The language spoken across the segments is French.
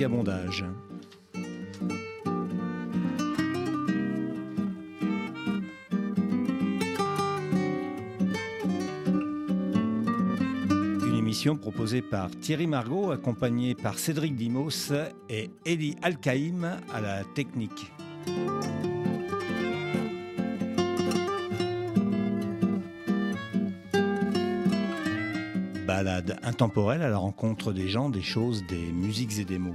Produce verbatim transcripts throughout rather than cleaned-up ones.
Vagabondage. Une émission proposée par Thierry Margot, accompagné par Cédric Dimos et Eli Alcaïm à la technique. Balade intemporelle à la rencontre des gens, des choses, des musiques et des mots.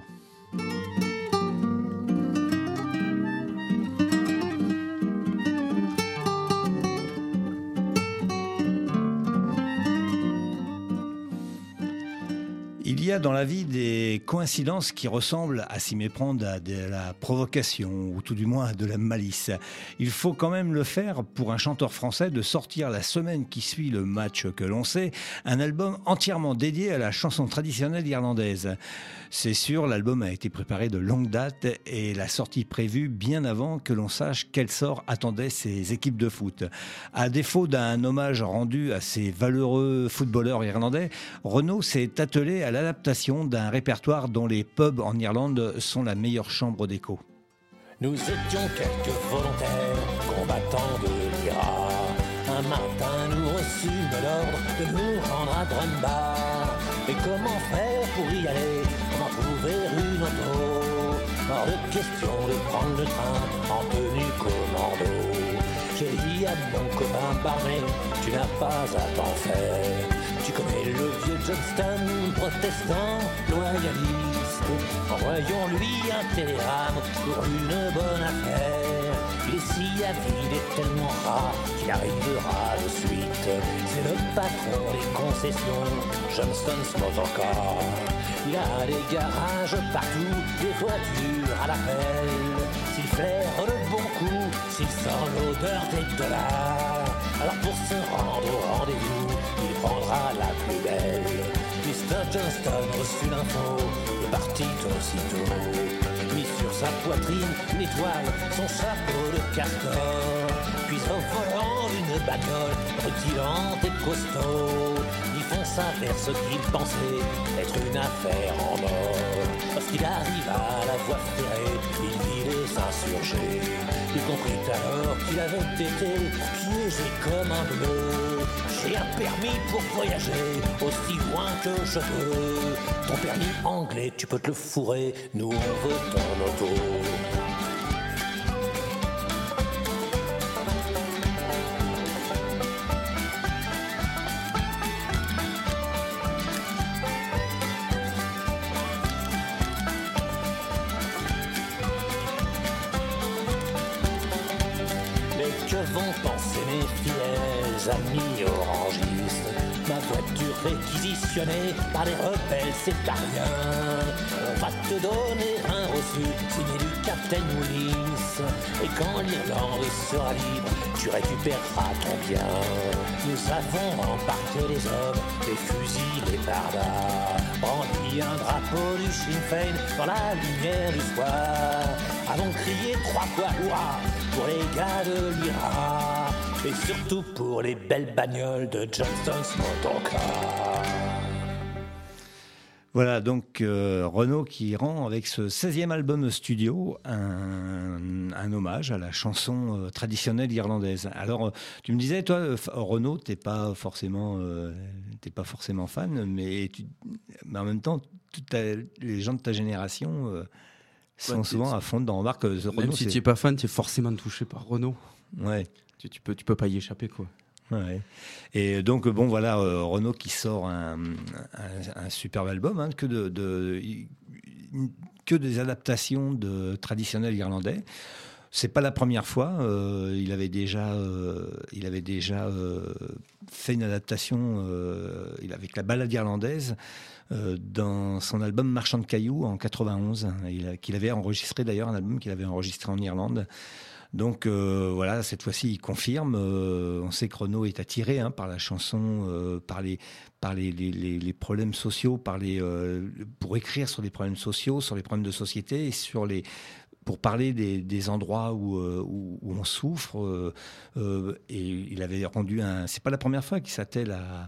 Il y a dans la vie des coïncidences qui ressemblent à s'y méprendre à de la provocation ou tout du moins à de la malice. Il faut quand même le faire pour un chanteur français de sortir la semaine qui suit le match que l'on sait, un album entièrement dédié à la chanson traditionnelle irlandaise. C'est sûr, l'album a été préparé de longue date et la sortie prévue bien avant que l'on sache quel sort attendait ces équipes de foot. À défaut d'un hommage rendu à ces valeureux footballeurs irlandais, Renaud s'est attelé à l'adaptation d'un répertoire dont les pubs en Irlande sont la meilleure chambre d'écho. Nous étions quelques volontaires combattants de l'I R A. Un matin nous reçûmes l'ordre de nous rendre à Drumbar. Et comment faire pour y aller, comment trouver une auto? Hors de question de prendre le train en tenue commando. J'ai dit à mon copain Barney, tu n'as pas à t'en faire. Tu connais le vieux Johnston, protestant, loyaliste. Envoyons-lui un télégramme pour une bonne affaire. Il est si avide et tellement rare qu'il arrivera de suite. C'est le patron des concessions, Johnston's Motorcar. Il a des garages partout, des voitures à l'appel. S'il flaire le bon coup, s'il sent l'odeur des dollars, alors pour se rendre au rendez-vous, il prendra la plus belle. mister Johnston reçut l'info et partit aussitôt. Mis sur sa poitrine une étoile, son chapeau de castor. Puis au volant d'une bagnole, rutilante et costaud, il fonça vers ce qu'il pensait être une affaire en or. Lorsqu'il arriva à la voie ferrée, il vit les insurgés. Il comprit alors qu'il avait été piégé comme un bleu. J'ai un permis pour voyager aussi loin que je peux. Ton permis anglais, tu peux te le fourrer, nous on veut ton auto. Amis orangistes, ma voiture réquisitionnée par les rebelles, c'est pas rien. On va te donner un reçu signé du Captain Willis. Et quand l'Irlande sera libre, tu récupéreras ton bien. Nous avons embarqué les hommes, les fusils, les bardas, brandi un drapeau du Sinn Féin dans la lumière du soir. Allons crier trois fois hurrah pour les gars de l'I R A. Et surtout pour les belles bagnoles de Johnston's Motorcar. Voilà donc euh, Renaud qui rend avec ce seizième album studio un, un hommage à la chanson euh, traditionnelle irlandaise. Alors tu me disais toi euh, Renaud t'es pas forcément euh, t'es pas forcément fan, mais, tu, mais en même temps toutes ta, les gens de ta génération euh, sont ouais, souvent à fond dans Marc. Euh, Même si tu es pas fan, tu es forcément touché par Renaud. Ouais. Tu, tu peux tu peux pas y échapper quoi. Ouais. Et donc bon voilà euh, Renaud qui sort un, un, un superbe album hein, que de, de que des adaptations de traditionnels irlandais. C'est pas la première fois. Euh, il avait déjà euh, il avait déjà euh, fait une adaptation euh, avec la balade irlandaise euh, dans son album Marchand de cailloux en quatre-vingt-onze. Il a, qu'il avait enregistré d'ailleurs un album qu'il avait enregistré en Irlande. Donc euh, voilà, cette fois-ci, il confirme. Euh, on sait que Renaud est attiré hein, par la chanson, euh, par les par les, les, les, les problèmes sociaux, par les euh, pour écrire sur les problèmes sociaux, sur les problèmes de société, et sur les pour parler des, des endroits où, euh, où où on souffre. Euh, euh, et il avait rendu un. C'est pas la première fois qu'il s'attelle à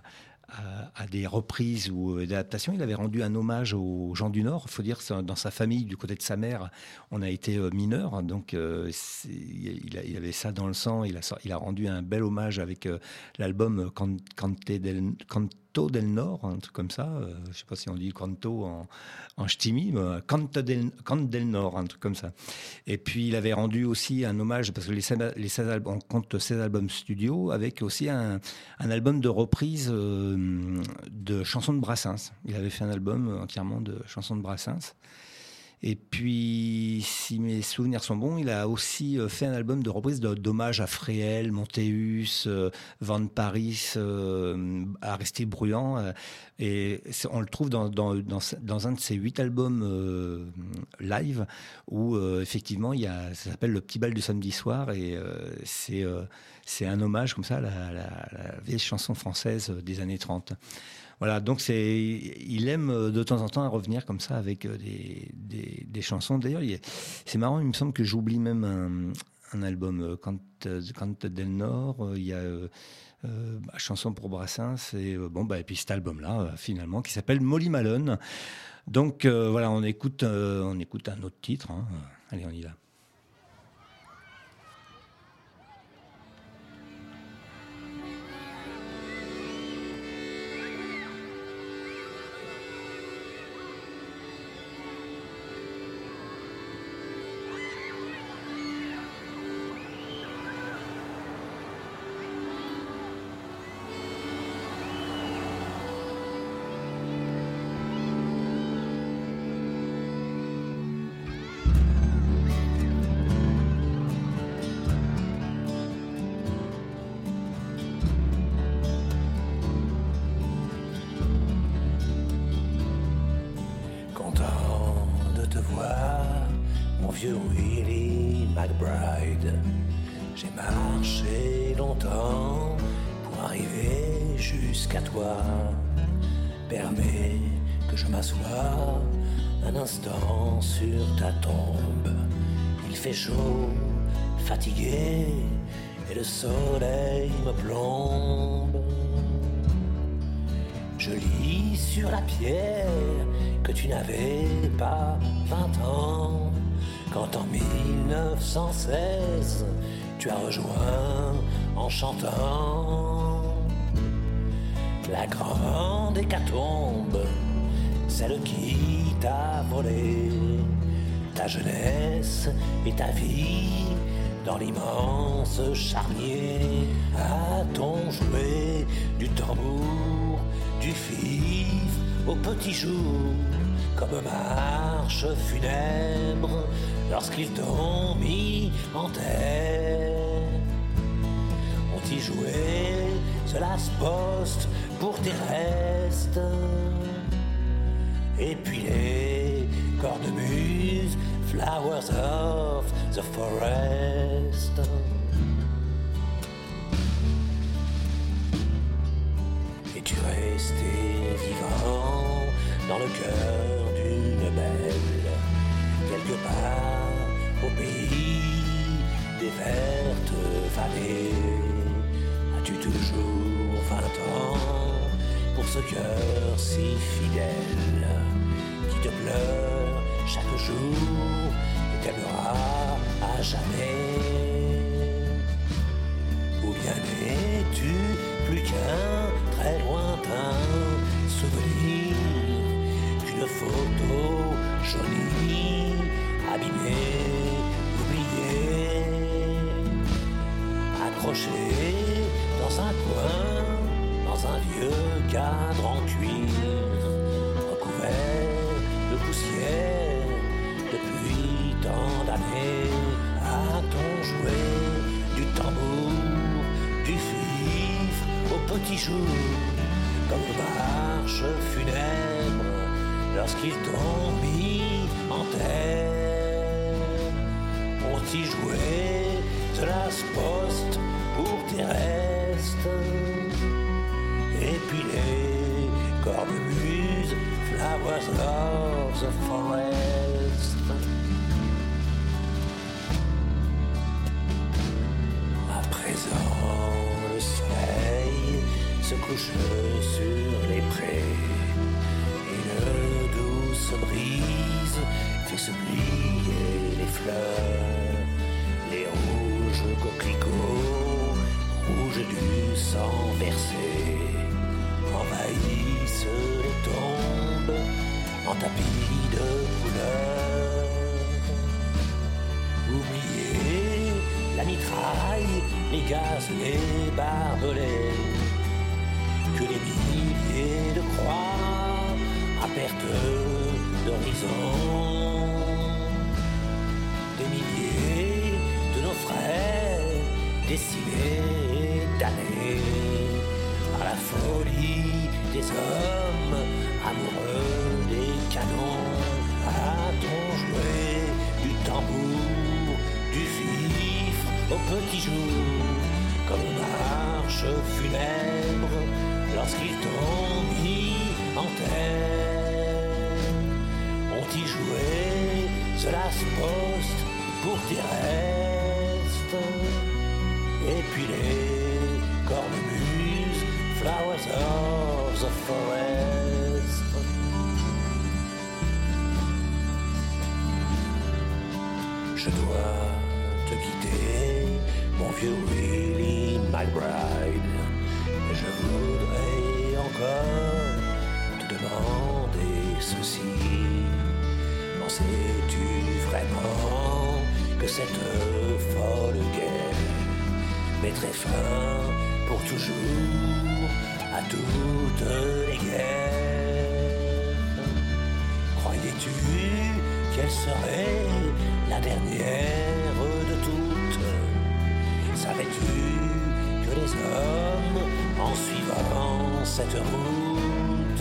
à, à des reprises ou des adaptations. Il avait rendu un hommage aux gens du Nord. Il faut dire que dans sa famille, du côté de sa mère, on a été mineurs. Donc, euh, il, a, il avait ça dans le sang. Il a, il a rendu un bel hommage avec euh, l'album Cante del, Canto del Nord, un truc comme ça. Euh, je ne sais pas si on dit Canto en, en ch'timi, mais Cante del, Cante del Nord, un truc comme ça. Et puis, il avait rendu aussi un hommage, parce que les seize, les seize albums, on compte seize albums studio, avec aussi un, un album de reprise euh, de chansons de Brassens. Il avait fait un album entièrement de chansons de Brassens. Et puis, si mes souvenirs sont bons, il a aussi fait un album de reprise d'hommage à Fréhel, Montéus, euh, Van Paris, euh, Aristide Bruand. Euh, et on le trouve dans, dans, dans, dans un de ses huit albums euh, live, où euh, effectivement, il y a, ça s'appelle Le Petit Bal du samedi soir. Et euh, c'est, euh, c'est un hommage comme ça à la, la, la vieille chanson française des années trente. Voilà, donc c'est, il aime de temps en temps à revenir comme ça avec des, des, des chansons. D'ailleurs, il est, c'est marrant, il me semble que j'oublie même un, un album, Cante, Cante del Nord. Il y a euh, euh, Chanson pour Brassens et euh, bon bah et puis cet album-là euh, finalement qui s'appelle Molly Malone. Donc euh, voilà, on écoute, euh, on écoute un autre titre. Hein. Allez, on y va. Vieux Willie McBride, j'ai marché longtemps pour arriver jusqu'à toi. Permets que je m'assoie un instant sur ta tombe. Il fait chaud, fatigué, et le soleil me plombe. Je lis sur la pierre que tu n'avais pas vingt ans. Quand en mille neuf cent seize, tu as rejoint en chantant la grande hécatombe, celle qui t'a volé ta jeunesse et ta vie dans l'immense charnier. A-t-on joué du tambour, du fif au petit jour, comme marche funèbre lorsqu'ils t'ont mis en terre? On-t'y joué ce last post pour tes restes, et puis les cornemuses, flowers of the forest. Et tu restais vivant dans le cœur d'une belle, quelque part au pays des vertes vallées. As-tu toujours vingt ans pour ce cœur si fidèle qui te pleure chaque jour et t'aimera à jamais? Ou bien n'es-tu plus qu'un très lointain souvenir, qu'une photo jaunie, abîmée, oubliée, accrochée dans un coin, dans un vieux cadre en cuir, recouvert de poussière depuis tant d'années. A-t-on joué du tambour, du fif au petit jour, comme marche funèbre lorsqu'ils t'ont mis en terre? On-t'y joué de last post pour tes restes, et puis les cornemuses, flowers of the forest. À présent le soleil se couche sur les prés. Une douce brise fait se plier les fleurs, les rouges coquelicots, rouges du sang versé, envahissent les tombes en tapis de couleurs. Oubliez la mitraille, les gaz, les barbelés, que les milliers de croix à perte d'horizon. Des milliers de nos frères décimés d'années à la folie des hommes amoureux des canons. A-t-on joué du tambour, du vif au petit jour, comme une marche funèbre lorsqu'ils t'ont mis en terre? Ont-ils joué ce last post pour tes restes? Et puis les cornemuses, flowers of the forest. Je dois te quitter, mon vieux Willie McBride. Et je voudrais encore te demander ceci. Pensais-tu vraiment que cette folle guerre mettrait fin pour toujours à toutes les guerres? Croyais-tu qu'elle serait la dernière de toutes? Savais-tu que les hommes, en suivant cette route,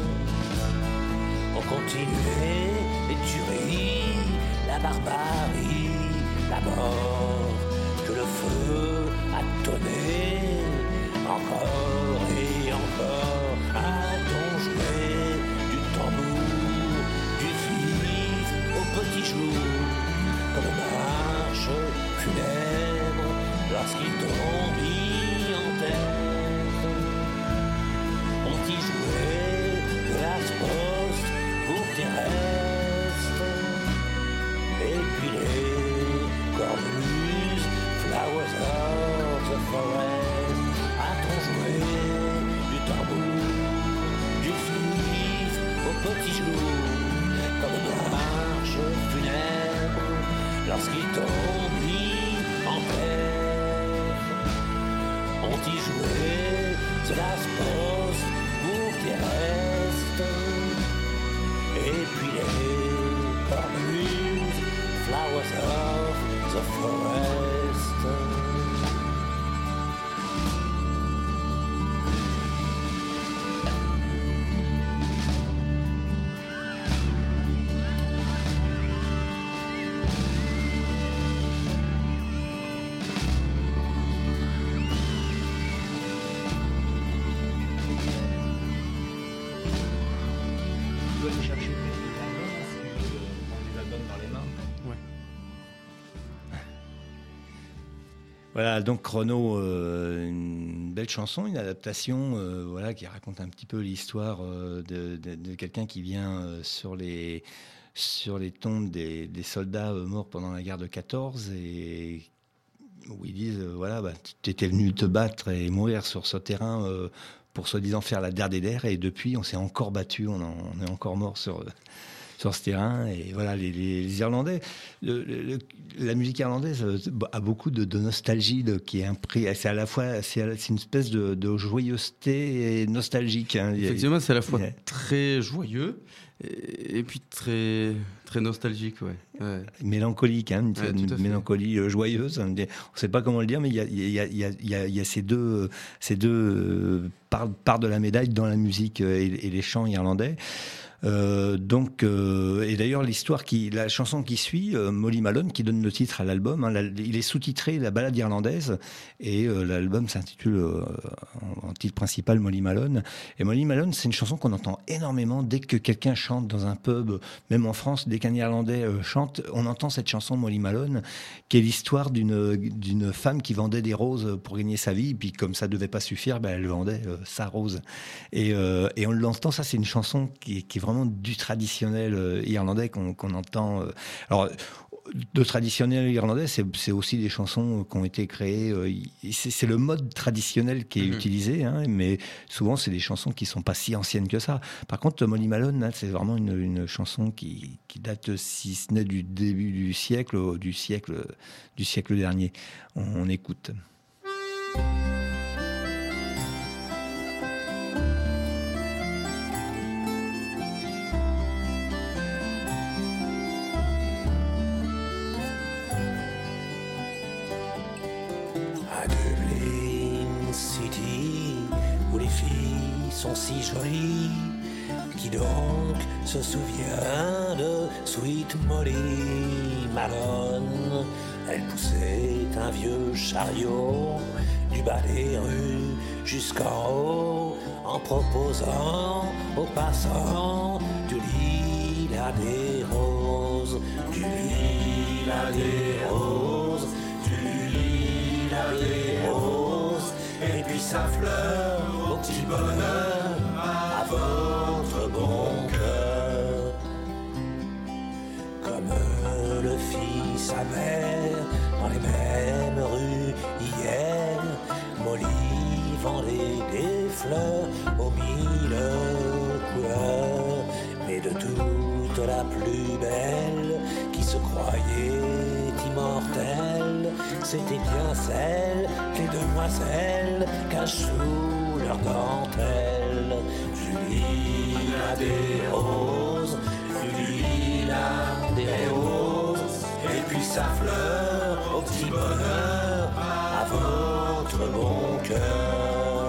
ont continué les tueries, la barbarie, la mort, que le feu a donné encore et encore? A-t-on joué du tambour, du vif au petit jour, comme marche funèbre lorsqu'ils t'ont mis en terre? Ont-ils joué de la poste pour tes restes? Et puis les cornemuses, flowers of the forest. A-t-on joué du tambour, du vif au petit jour, comme une marche funèbre lorsqu'ils t'ont mis en terre? Ont-ils joué the last post pour tes restes? Et puis les cornemuses, flowers of the forest. Tu dois aller chercher les albums, si tu veux prendre les albums dans les mains. Ouais. Voilà, donc Renaud, euh, une belle chanson, une adaptation, euh, voilà, qui raconte un petit peu l'histoire euh, de, de, de quelqu'un qui vient euh, sur les sur les tombes des, des soldats euh, morts pendant la guerre de quatorze et où ils disent euh, voilà, bah, tu étais venu te battre et mourir sur ce terrain euh, pour soi-disant faire la der des der, et depuis on s'est encore battu, on, en, on est encore mort sur sur ce terrain. Et voilà, les, les, les Irlandais, le, le, la musique irlandaise a beaucoup de, de nostalgie, de, qui est impris. C'est à la fois, c'est, c'est une espèce de, de joyeuseté et nostalgique. Hein. Effectivement, c'est à la fois Ouais. très joyeux et, et puis très très nostalgique, ouais. ouais. Mélancolique, hein, une, Ouais, une tout à fait. mélancolie euh, joyeuse. On ne sait pas comment le dire, mais il y a, il y a, il y a, il y a, il y a ces deux, ces deux euh, parts, parts de la médaille dans la musique euh, et, et les chants irlandais. Euh, donc, euh, et d'ailleurs, l'histoire qui, la chanson qui suit, euh, Molly Malone, qui donne le titre à l'album, hein, la, il est sous-titré La balade irlandaise, et euh, l'album s'intitule euh, en titre principal Molly Malone. Et Molly Malone, c'est une chanson qu'on entend énormément dès que quelqu'un chante dans un pub, même en France, dès qu'un Irlandais euh, chante, on entend cette chanson Molly Malone, qui est l'histoire d'une, d'une femme qui vendait des roses pour gagner sa vie, puis comme ça devait pas suffire, ben, elle vendait euh, sa rose. Et, euh, et on l'entend, ça c'est une chanson qui, qui est vraiment du traditionnel euh, irlandais qu'on, qu'on entend. Euh, alors, de traditionnel irlandais, c'est, c'est aussi des chansons qui ont été créées. Euh, c'est, c'est le mode traditionnel qui est mmh. utilisé, hein, mais souvent c'est des chansons qui sont pas si anciennes que ça. Par contre, Molly Malone, là, c'est vraiment une, une chanson qui, qui date, si ce n'est du début du siècle, du siècle, du siècle dernier. On, on écoute. Sont si jolies, qui donc se souvient de Sweet Molly Malone? Elle poussait un vieux chariot du bas des rues jusqu'en haut, en proposant aux passants du lilas des roses, du lilas des roses, du lilas des roses, et puis sa fleur au petit bonheur, à votre bon cœur. Comme le fit sa mère dans les mêmes rues hier, Molly vendait des fleurs aux mille couleurs, mais de toute la plus belle, qui se croyait immortelle, c'était bien celle que les demoiselles cachent sous leur dentelle. Du lilas des roses, du lilas des roses, et puis sa fleur au petit bonheur, à votre bon cœur.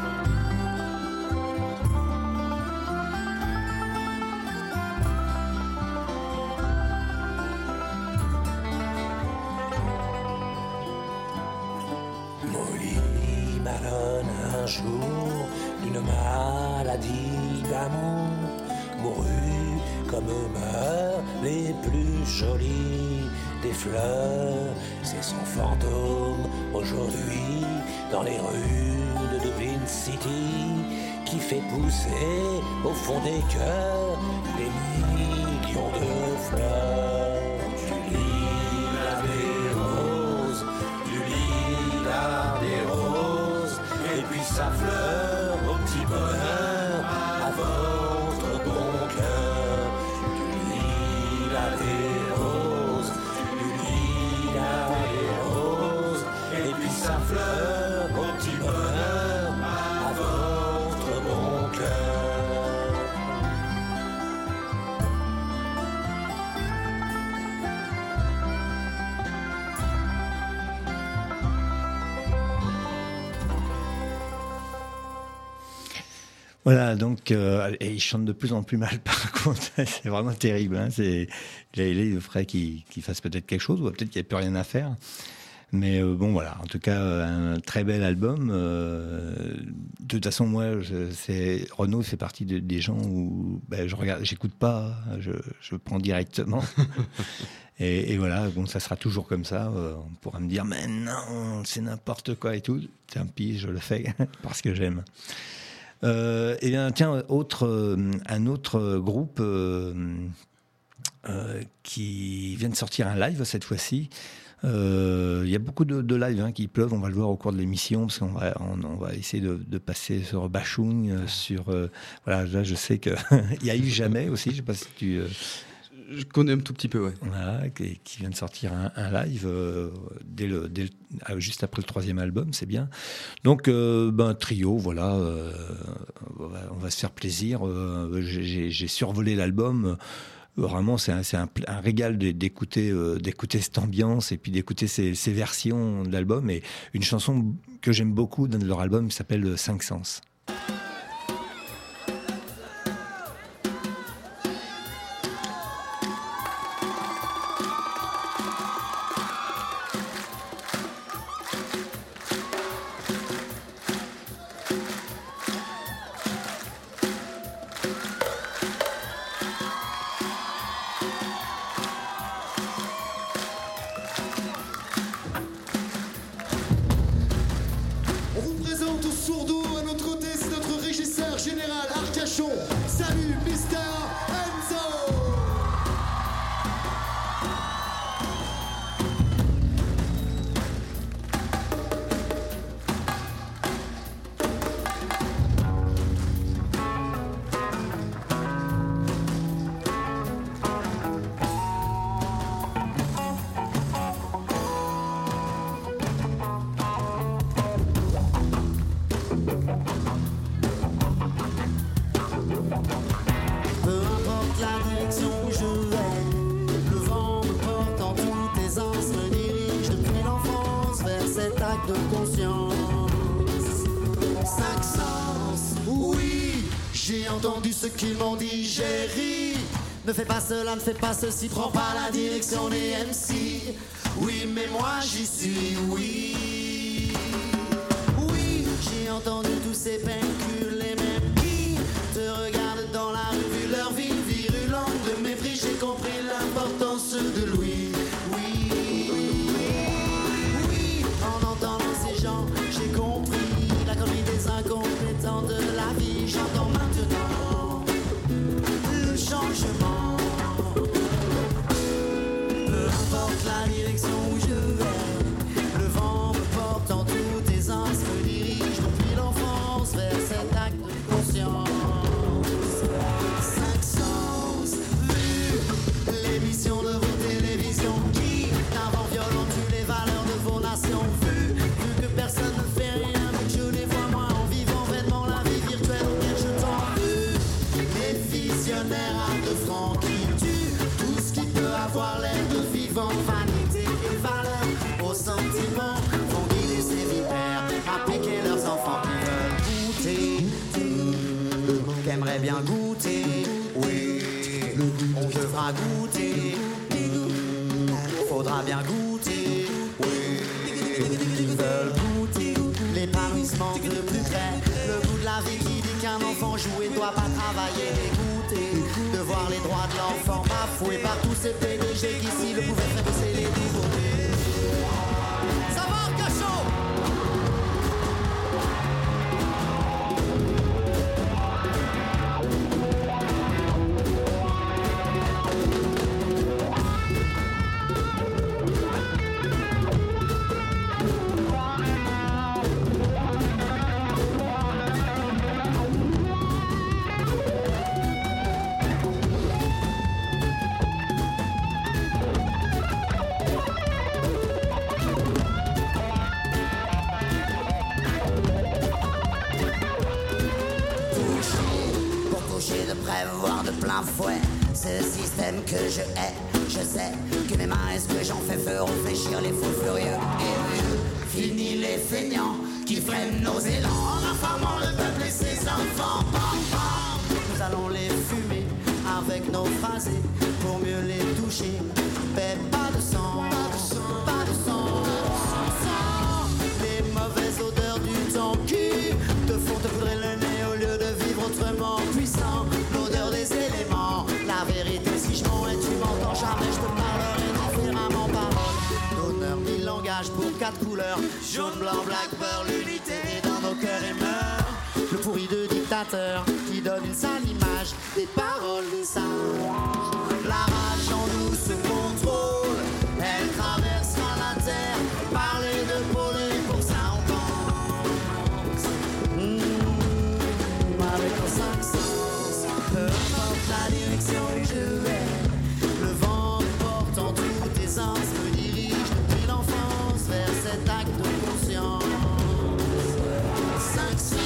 Un jour, d'une maladie d'amour, mourut comme meurent les plus jolies des fleurs. C'est son fantôme aujourd'hui dans les rues de Dublin City qui fait pousser au fond des cœurs des millions de fleurs. Du lilas des roses, du lilas des roses, et puis sa fleur au petit bonheur, à votre bon cœur. Du lilas des roses, du lilas des roses, et puis sa fleur au petit bonheur, à votre bon cœur. Voilà, donc, euh, et il chante de plus en plus mal, par contre, c'est vraiment terrible. Hein, c'est, il faudrait qu'il, qu'il fasse peut-être quelque chose, ou peut-être qu'il n'y a plus rien à faire. Mais euh, bon, voilà, en tout cas, un très bel album. Euh, de toute façon, moi, je, c'est, Renaud fait partie de, des gens où ben, je regarde, j'écoute pas, je, je prends directement. et, et voilà, bon, ça sera toujours comme ça. Euh, on pourra me dire, mais non, c'est n'importe quoi et tout. Tant pis, je le fais parce que j'aime. Euh, et bien, tiens, autre, euh, un autre groupe euh, euh, qui vient de sortir un live cette fois-ci. Il euh, y a beaucoup de, de lives hein, qui pleuvent, on va le voir au cours de l'émission, parce qu'on va, on, on va essayer de, de passer sur Bashung, euh, sur... Euh, voilà, là, je sais qu'il y a eu Jamais aussi, je ne sais pas si tu... Euh, Je connais un tout petit peu, ouais. Voilà, qui, qui vient de sortir un, un live euh, dès le, dès le, juste après le troisième album, c'est bien. Donc, euh, ben trio, voilà, euh, on, va, on va se faire plaisir. Euh, j'ai, j'ai survolé l'album. Vraiment, c'est un, c'est un, un régal d'écouter, euh, d'écouter cette ambiance et puis d'écouter ces, ces versions de l'album. Et une chanson que j'aime beaucoup dans leur album qui s'appelle Cinq Sens. présente au Sourdo. À notre côté, c'est notre régisseur général Arcachon. Salut, Mister Enzo. De conscience, cinq sens, oui, j'ai entendu ce qu'ils m'ont dit, j'ai ri. Ne fais pas cela, ne fais pas ceci, prends pas la direction des M C. Oui, mais moi j'y suis, oui. Oui, j'ai entendu tous ces pencules, les mêmes qui te regardent dans la rue, vu leur vie virulente de mépris, j'ai compris l'importance de Louis. J'ai compris la connerie des incompétents de la vie. J'entends maintenant le changement. Peu importe la direction où je vais, le vent me porte en tous tes sens, me dirige depuis l'enfance vers cet acte de conscience. Cinq sens, vu l'émission de vos télévisions qui, d'un vent violent, tue les valeurs de vos nations. Personne ne fait rien, mais je les vois moi en vivant vainement la vie virtuelle auquel je t'en veux. Les visionnaires à deux francs qui tuent tout ce qui peut avoir l'air de vivant, vanité et valeur aux sentiments vont guider ces vipères à piquer leurs enfants qui veulent goûter, mmh, qui aimeraient bien goûter, oui, on devra goûter, mmh, faudra bien goûter, oui. Ils veulent goûter l'épanouissement de plus près, le goût de la vie qui dit qu'un enfant joué ne doit pas travailler et goûter, de voir les droits de l'enfant bafoués par tous ces P D G qui s'ils le pouvaient faire baisser les nouveaux-nés. Ça va, Arcachon? Voir de plein fouet ce système que je hais. Je sais que mes mains et ce que j'en fais feront fléchir les fous furieux et vieux. Fini les feignants qui freinent nos élans en informant le peuple et ses enfants. Bam, bam. Nous allons les fumer avec nos phrasés pour mieux les toucher. Mais pas de sang, pas de sang, pas de sang, sans sang. Les mauvaises odeurs du temps qui te font te poudrer le nez au lieu de vivre autrement puissant. L'odeur des éléments, la vérité si je mens et tu m'entends jamais, je te parlerai différemment parole. D'honneur, mille langages pour quatre couleurs, jaune, blanc, black, beurre, l'unité est dans nos cœurs et meurt. Le pourri de dictateur qui donne une sale image des paroles des sages. La rage en nous se contrôle, elle traversera la terre, parler de voler pour ça on pense. Mmh, avec nos cinq sens, peu importe la direction où je vais, le vent me porte en tous tes sens, me dirige depuis l'enfance vers cet acte de conscience. Cinq sens.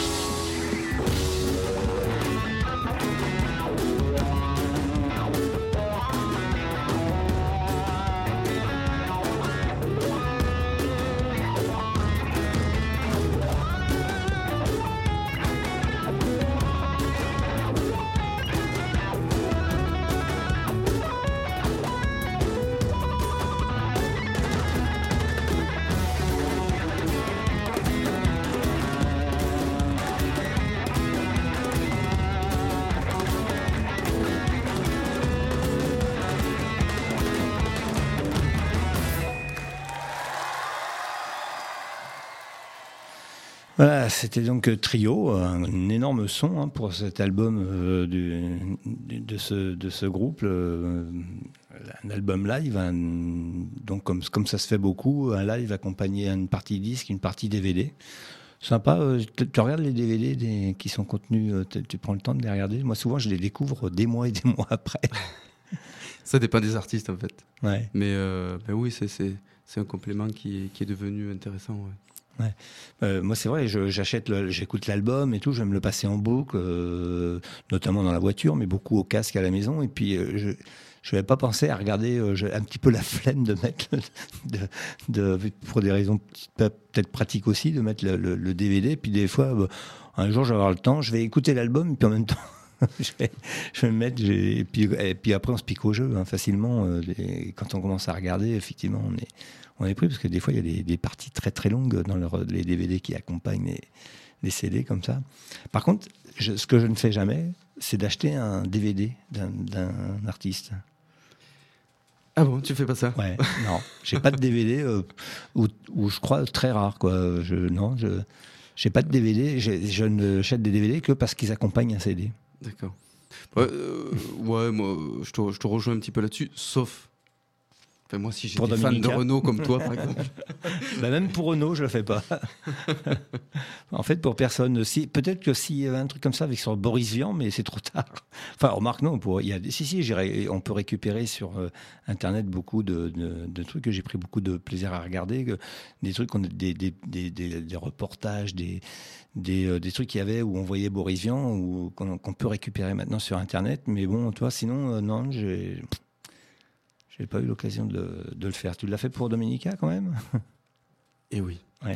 Voilà, c'était donc Trio, un, un énorme son hein, pour cet album euh, du, du, de, ce, de ce groupe, euh, un album live, un, donc comme, comme ça se fait beaucoup, un live accompagné à une partie disque, une partie D V D. Sympa, euh, tu, tu regardes les D V D des, qui sont contenus, euh, tu, tu prends le temps de les regarder. Moi souvent je les découvre des mois et des mois après. Ça dépend des artistes en fait. Ouais. Mais, euh, mais oui, c'est, c'est, c'est un complément qui est, qui est devenu intéressant. Ouais. Ouais. Euh, moi, c'est vrai, je, j'achète, le, j'écoute l'album et tout, je vais me le passer en boucle, euh, notamment dans la voiture, mais beaucoup au casque à la maison. Et puis, euh, je je n'avais pas pensé à regarder, euh, j'ai un petit peu la flemme de mettre, de, de, pour des raisons peut-être pratiques aussi, de mettre le, le, le D V D. Puis des fois, bah, un jour, je vais avoir le temps, je vais écouter l'album, et puis en même temps, je, vais, je vais me mettre, et puis, et puis après, on se pique au jeu hein, facilement. Euh, les, quand on commence à regarder, effectivement, on est... On est pris parce que des fois il y a des, des parties très très longues dans leur, les D V D qui accompagnent les, les C D comme ça. Par contre, je, ce que je ne fais jamais, c'est d'acheter un D V D d'un, d'un artiste. Ah bon, tu fais pas ça? Ouais, non, j'ai pas de D V D euh, ou, ou je crois très rare quoi. Je, non, je j'ai pas de D V D. Je, je ne achète des D V D que parce qu'ils accompagnent un C D. D'accord. Ouais, euh, ouais moi je te, je te rejoins un petit peu là-dessus, sauf. Enfin, moi, si j'étais fan de Renaud comme toi, par exemple. Bah, même pour Renaud, je le fais pas. En fait, pour personne. Si, peut-être que s'il y avait un truc comme ça avec sur Boris Vian, mais c'est trop tard. Enfin, remarque, non. Pour, il y a, si, si, j'irai, on peut récupérer sur euh, Internet beaucoup de, de, de trucs que j'ai pris beaucoup de plaisir à regarder. Que, des trucs, on, des, des, des, des, des reportages, des, des, euh, des trucs qu'il y avait où on voyait Boris Vian, ou, qu'on, qu'on peut récupérer maintenant sur Internet. Mais bon, toi, sinon, euh, non, j'ai... J'ai pas eu l'occasion de, de le faire. Tu l'as fait pour Dominica quand même? Eh oui. Ouais.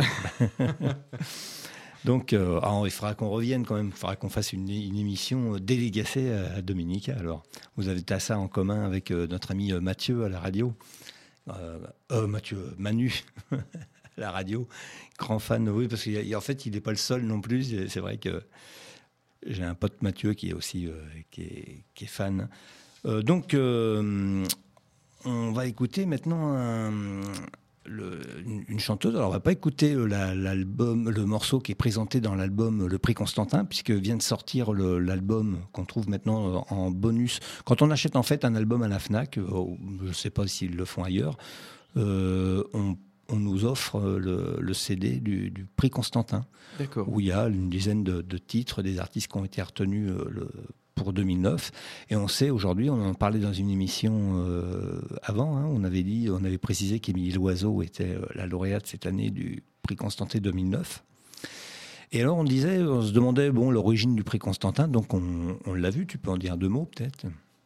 Donc, euh, ah, il faudra qu'on revienne quand même. Il faudra qu'on fasse une, une émission dédicacée à, à Dominica. Alors, vous avez ça en commun avec euh, notre ami Mathieu à la radio. Euh, euh, Mathieu, Manu à la radio. Grand fan, oui, parce qu'en fait, il n'est pas le seul non plus. C'est vrai que j'ai un pote Mathieu qui est aussi euh, qui est, qui est fan. Euh, donc, euh, on va écouter maintenant un, le, une, une chanteuse. Alors, on va pas écouter la, l'album, le morceau qui est présenté dans l'album Le Prix Constantin, puisque vient de sortir le, l'album qu'on trouve maintenant en bonus. Quand on achète en fait un album à la Fnac, je ne sais pas s'ils le font ailleurs, euh, on, on nous offre le, le C D du, du Prix Constantin. D'accord. Où il y a une dizaine de, de titres, des artistes qui ont été retenus le, pour deux mille neuf. Et on sait aujourd'hui, on en parlait dans une émission euh, avant, hein, on avait dit, on avait précisé qu'Émilie Loiseau était la lauréate cette année du Prix Constantin deux mille neuf. Et alors on disait, on se demandait bon, l'origine du Prix Constantin, donc on, on l'a vu, tu peux en dire deux mots peut-être?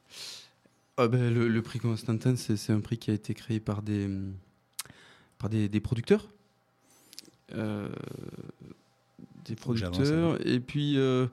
Ah ben, le, le Prix Constantin, c'est, c'est un prix qui a été créé par des, par des, des producteurs. Euh, des producteurs et puis euh,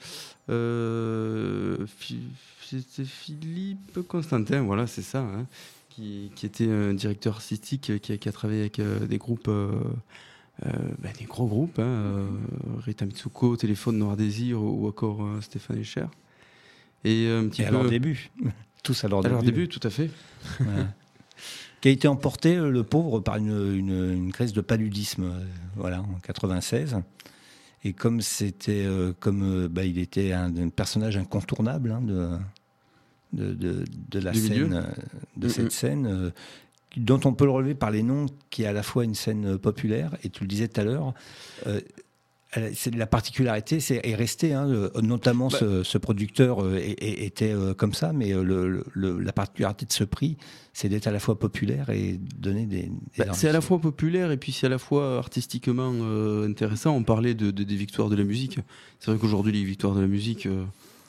euh, c'était Philippe Constantin, voilà, c'est ça, hein, qui, qui était un directeur artistique qui a, qui a travaillé avec euh, des groupes, euh, euh, ben, des gros groupes, hein, euh, Rita Mitsuko, Téléphone Noir Désir ou, ou encore euh, Stéphane Echer. Et un petit et peu à leur début, tous à leur à début. leur début, tout à fait. Ouais. Qui a été emporté, le pauvre, par une, une, une crise de paludisme, euh, voilà, en quatre-vingt-seize. Et comme c'était, euh, comme euh, bah, il était un, un personnage incontournable hein, de, de, de, de la du scène, euh, de mmh. cette scène, euh, dont on peut le relever par les noms, qui est à la fois une scène populaire, et tu le disais tout à l'heure, euh, c'est la particularité, c'est est resté, hein, notamment bah, ce, ce producteur euh, était euh, comme ça, mais le, le, la particularité de ce prix, c'est d'être à la fois populaire et donner des. des bah, c'est à la fois populaire et puis c'est à la fois artistiquement euh, intéressant. On parlait de, de, des victoires de la musique. C'est vrai qu'aujourd'hui, les victoires de la musique. Euh,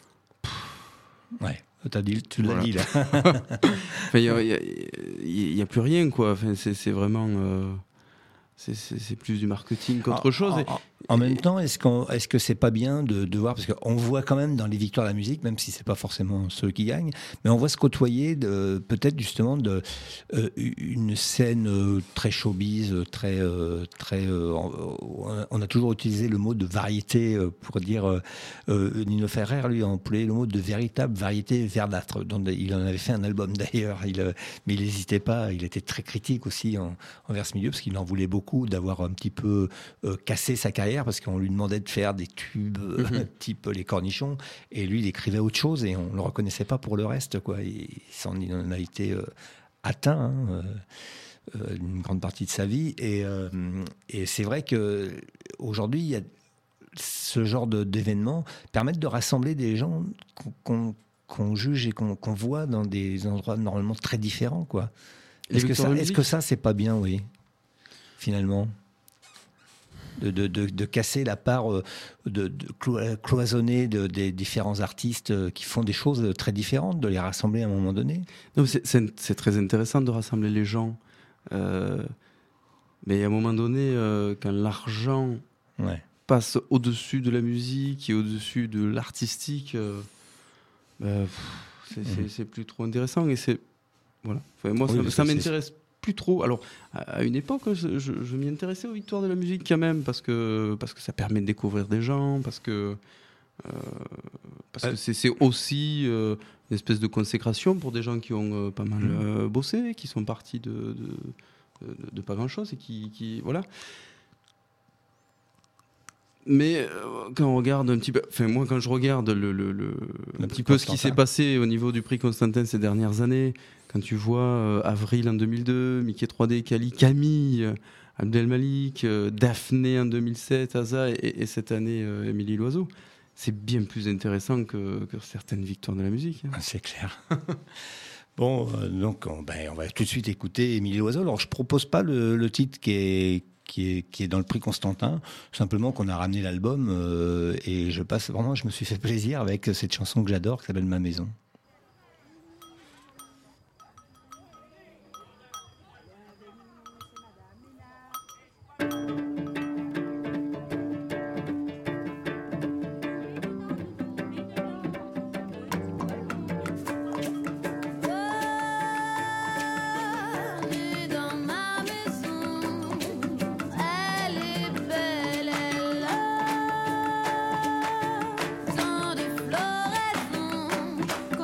ouais, t'as dit, tu l'as voilà. dit là. Il n'y a, a, a plus rien, quoi. Enfin, c'est, c'est vraiment. Euh, C'est, c'est, c'est plus du marketing qu'autre en, chose. En, et, en même temps, est-ce, qu'on, est-ce que c'est pas bien de, de voir, parce qu'on voit quand même dans les victoires de la musique, même si c'est pas forcément ceux qui gagnent, mais on voit se côtoyer de, peut-être justement de, euh, une scène euh, très showbiz, très, euh, très. Euh, on a toujours utilisé le mot de variété euh, pour dire. Euh, euh, Nino Ferrer, lui, a employé le mot de véritable variété verdâtre. Donc, il en avait fait un album d'ailleurs, il, euh, mais il n'hésitait pas. Il était très critique aussi en, envers ce milieu parce qu'il en voulait beaucoup. beaucoup d'avoir un petit peu euh, cassé sa carrière parce qu'on lui demandait de faire des tubes euh, mm-hmm. type Les Cornichons et lui il écrivait autre chose et on ne le reconnaissait pas pour le reste, quoi. Il, il en a été euh, atteint hein, euh, euh, une grande partie de sa vie et, euh, et c'est vrai qu'aujourd'hui il y a ce genre de, d'événements permettent de rassembler des gens qu'on, qu'on, qu'on juge et qu'on, qu'on voit dans des endroits normalement très différents, quoi. Est-ce que, ça, est-ce que ça, c'est pas bien, oui, finalement de, de, de, de casser la part, de, de cloisonner de, des différents artistes qui font des choses très différentes, de les rassembler à un moment donné? Non, c'est, c'est, c'est très intéressant de rassembler les gens. Euh, mais à un moment donné, euh, quand l'argent ouais. passe au-dessus de la musique et au-dessus de l'artistique, euh, bah, c'est, mmh. c'est, c'est plus trop intéressant. Et c'est, voilà. Enfin, moi, oui, ça, ça m'intéresse c'est... plus trop. Alors, à une époque, je, je, je m'y intéressais aux victoires de la musique quand même, parce que, parce que ça permet de découvrir des gens, parce que, euh, parce euh... que c'est, c'est aussi euh, une espèce de consécration pour des gens qui ont euh, pas mal euh, bossé, qui sont partis de, de, de, de pas grand-chose et qui, qui voilà. Mais euh, quand on regarde un petit peu, enfin moi quand je regarde le, le, le un petit peu ce qui s'est passé au niveau du prix Constantin ces dernières années, quand tu vois euh, Avril en deux mille deux, Mickey trois D, Kali, Camille, euh, Abdelmalik, euh, Daphné en deux mille sept, Aza et, et cette année euh, Émilie Loiseau, c'est bien plus intéressant que, que certaines victoires de la musique. Hein. C'est clair. Bon, euh, donc on, ben, on va tout de suite écouter Émilie Loiseau. Alors je propose pas le, le titre qui est Qui est, qui est dans le prix Constantin, simplement qu'on a ramené l'album euh, et je passe vraiment, je me suis fait plaisir avec cette chanson que j'adore qui s'appelle Ma Maison. Sans des floraisons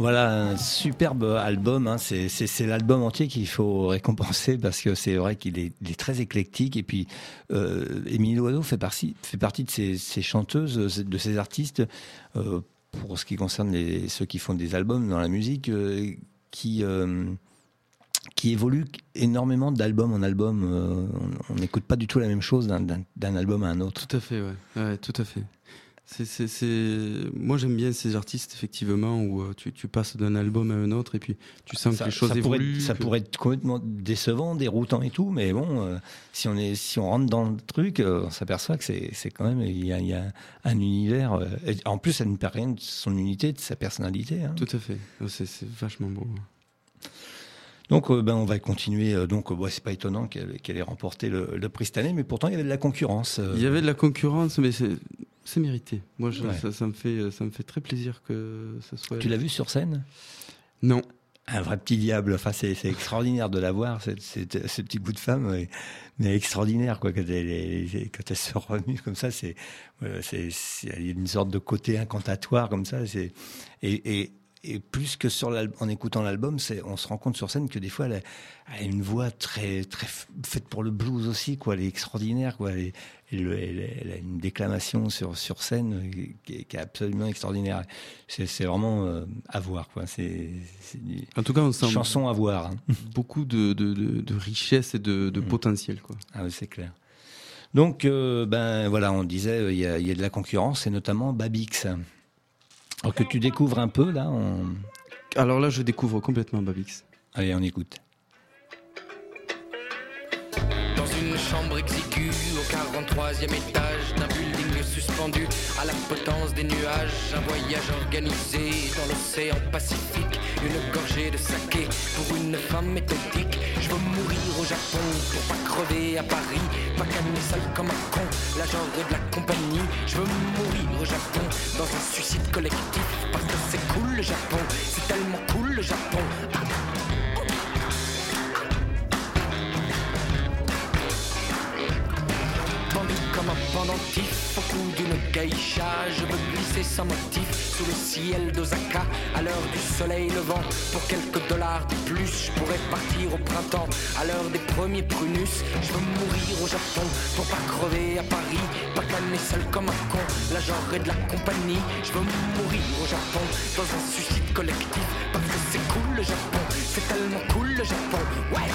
Voilà, un superbe album. Hein. C'est, c'est, c'est l'album entier qu'il faut récompenser parce que c'est vrai qu'il est, il est très éclectique. Et puis, euh, Émilie Loiseau fait partie, fait partie de ces, ces chanteuses, de ces artistes, euh, pour ce qui concerne les, ceux qui font des albums dans la musique, euh, qui, euh, qui évoluent énormément d'album en album. Euh, on n'écoute pas du tout la même chose d'un, d'un, d'un album à un autre. Tout à fait, ouais, ouais tout à fait. C'est, c'est, c'est... Moi j'aime bien ces artistes effectivement où euh, tu, tu passes d'un album à un autre et puis tu sens ça, que les choses ça pourrait évoluent. Être, ça que... pourrait être complètement décevant, déroutant et tout, mais bon, euh, si on est, si on rentre dans le truc, euh, on s'aperçoit que c'est, c'est quand même il y a, il y a un univers. Euh, et en plus, ça ne perd rien de son unité, de sa personnalité. Hein. Tout à fait, c'est, c'est vachement beau. Donc, euh, ben, on va continuer. Euh, donc, euh, bon, c'est pas étonnant qu'elle, qu'elle ait remporté le, le prix cette année, mais pourtant il y avait de la concurrence. Euh... Il y avait de la concurrence, mais c'est. C'est mérité. Moi, je, ouais. ça, ça, me fait, ça me fait très plaisir que ça soit. Tu l'as vu sur scène ? Non. Un vrai petit diable. Enfin, c'est, c'est extraordinaire de la voir, cette, cette, ce petit bout de femme, mais, mais extraordinaire, quoi. Quand elle, est, quand elle se remue comme ça, c'est, c'est, c'est, il y a une sorte de côté incantatoire comme ça. C'est, et, et, et plus que sur l'album, en écoutant l'album, c'est, on se rend compte sur scène que des fois, elle a, elle a une voix très, très faite pour le blues aussi, quoi. Elle est extraordinaire, quoi. Elle, est, elle, elle, elle a une déclamation sur, sur scène qui est, qui est absolument extraordinaire. C'est, c'est vraiment euh, à voir, quoi. C'est, c'est une en tout cas, on sent chanson à voir. Hein. Beaucoup de, de, de, de richesse et de, de mmh. potentiel, quoi. Ah oui, c'est clair. Donc, euh, ben voilà, on disait, il y a, il y a de la concurrence, et notamment Babix. Alors que tu découvres un peu, là on... Alors là, je découvre complètement Babix. Allez, on écoute. Dans une chambre exiguë, au quarante-troisième étage d'un building suspendu à la potence des nuages, un voyage organisé dans l'océan Pacifique, une gorgée de saké pour une femme méthodique. Je veux mourir au Japon pour pas crever à Paris, pas calmer seul comme un con, l'agent de la compagnie. Je veux mourir au Japon dans un suicide collectif parce que c'est cool le Japon, c'est tellement cool le Japon. Comme un pendentif au cou d'une geisha, je veux glisser sans motif sous le ciel d'Osaka à l'heure du soleil levant. Pour quelques dollars de plus, je pourrais partir au printemps à l'heure des premiers prunus. Je veux mourir au Japon pour pas crever à Paris, pas canner seul comme un con, l'agent de la compagnie. Je veux mourir au Japon dans un suicide collectif parce que c'est cool le Japon, c'est tellement cool le Japon. Ouais.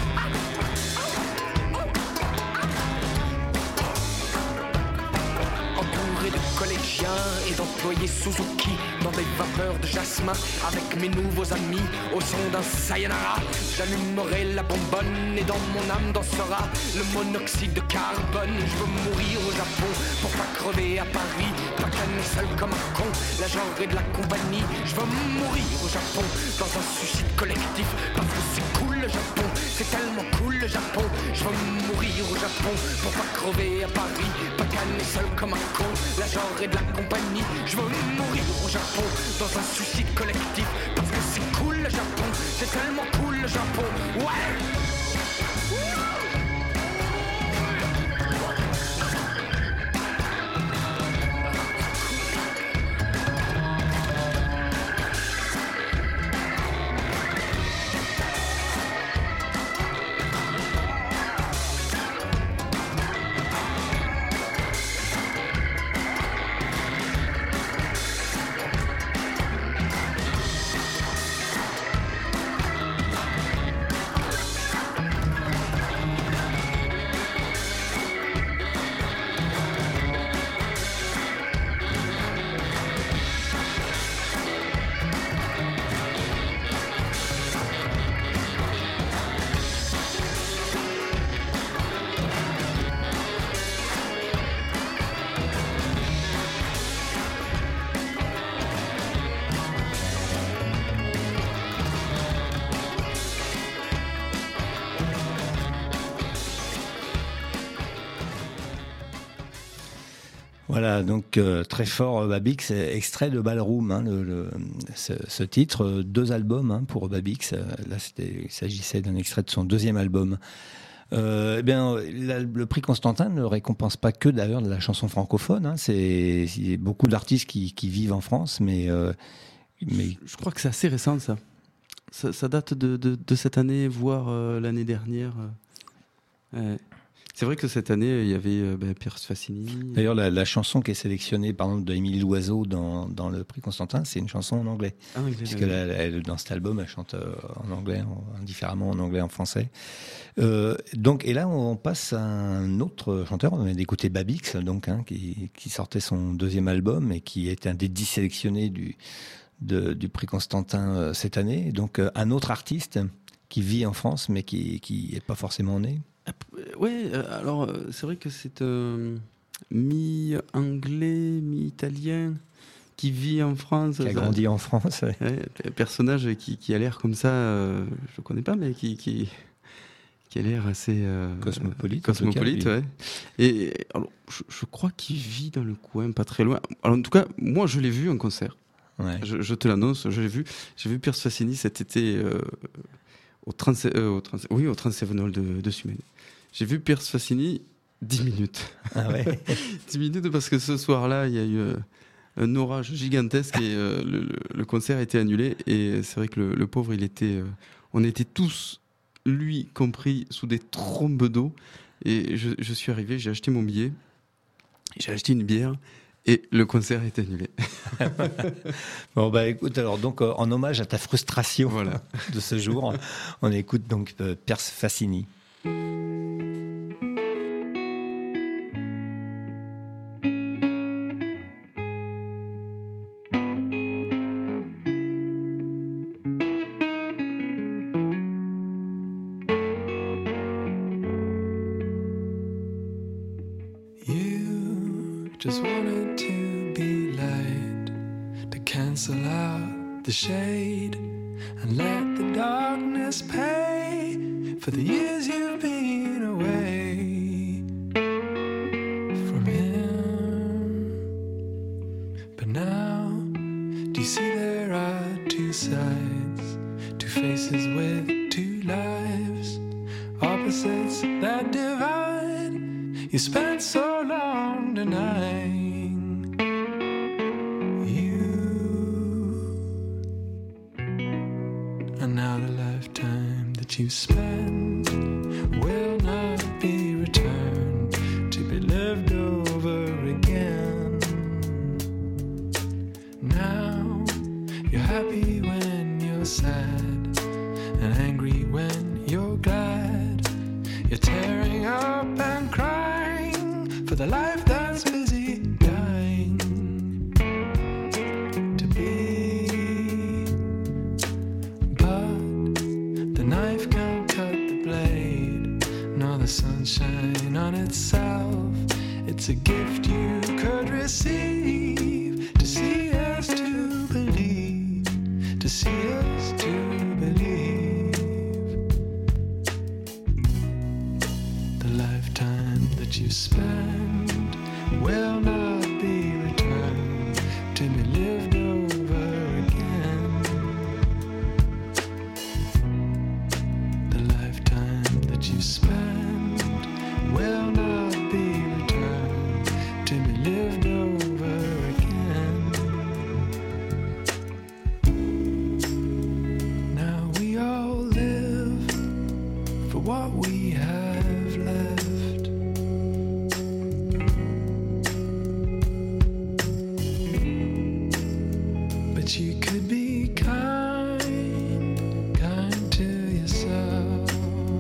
De collégiens et d'employés Suzuki dans des vapeurs de jasmin avec mes nouveaux amis au son d'un sayonara. J'allumerai la bonbonne et dans mon âme dansera le monoxyde de carbone. Je veux mourir au Japon pour pas crever à Paris, pas canner seul comme un con, l'agent de la compagnie. Je veux mourir au Japon dans un suicide collectif parce que c'est cool le Japon, c'est tellement cool le Japon. Je veux mourir au Japon pour pas crever à Paris, pas canner seul comme un con, l'agent de la compagnie. Je veux mourir au Japon dans un suicide collectif parce que c'est cool le Japon, c'est tellement cool le Japon. Ouais. Voilà, donc euh, très fort Babix, extrait de Ballroom, hein, le, le, ce, ce titre, euh, deux albums hein, pour Babix. Là, c'était, il s'agissait d'un extrait de son deuxième album. Euh, eh bien, la, le prix Constantin ne récompense pas que d'ailleurs de la chanson francophone. Hein, c'est, c'est beaucoup d'artistes qui, qui vivent en France, mais euh, Mais... Je, je crois que c'est assez récent, ça. Ça, ça date de, de, de cette année, voire euh, l'année dernière. Euh, c'est vrai que cette année, il y avait euh, ben, Pierce Fassini. D'ailleurs, la, la chanson qui est sélectionnée, par exemple, d'Émilie Loiseau dans, dans le prix Constantin, c'est une chanson en anglais. Ah, anglais Puisque la, elle, dans cet album, elle chante euh, en anglais, en, indifféremment en anglais, en français. Euh, donc, et là, on passe à un autre chanteur. On vient d'écouter Babix, donc, hein, qui, qui sortait son deuxième album et qui est un des dix sélectionnés du, de, du prix Constantin euh, cette année. Donc, euh, un autre artiste qui vit en France, mais qui qui est pas forcément né. Oui, alors c'est vrai que c'est euh, mi-anglais, mi-italien, qui vit en France. Qui a ça, grandi en France. Ouais. Ouais, un personnage qui, qui a l'air comme ça, euh, je ne connais pas, mais qui, qui, qui a l'air assez... Euh, cosmopolite. Cosmopolite, ouais. Et alors, je, je crois qu'il vit dans le coin, pas très loin. Alors, en tout cas, moi, je l'ai vu en concert. Ouais. Je, je te l'annonce, je l'ai vu. J'ai vu Pierce Fassini cet été euh, au trente-sept, euh, au trente-sept, oui, au trente-sept Hall de, de Sumène. J'ai vu Pierce Fassini dix minutes. Ah ouais. dix minutes parce que ce soir-là, il y a eu euh, un orage gigantesque et euh, le, le, le concert a été annulé. Et c'est vrai que le, le pauvre, il était, euh, on était tous, lui compris, sous des trombes d'eau. Et je, je suis arrivé, j'ai acheté mon billet, j'ai acheté une bière. Et le concert est annulé. Bon, bah écoute, alors donc euh, en hommage à ta frustration voilà. de ce jour, on écoute donc euh, Pierce Fassini. Just wanted to be light, to cancel out the shade and let the darkness pay for the years you've been away from him. But now, do you see there are two sides, two faces with two lives, opposites that divide? You spent so long denying you, and now the lifetime that you spent will not be returned, to be lived over again. Now you're happy when you're sad, and angry when you're glad. You're tearing up and crying for the life that's busy dying to be. But the knife can't cut the blade, nor the sunshine on itself. It's a gift you could receive, to see us to believe, to see us to believe. The lifetime that you spend will not be returned, to be lived over again. The lifetime that you spend will not be returned, to be lived over again. Now we all live for what we have left. But you could be kind, kind to yourself,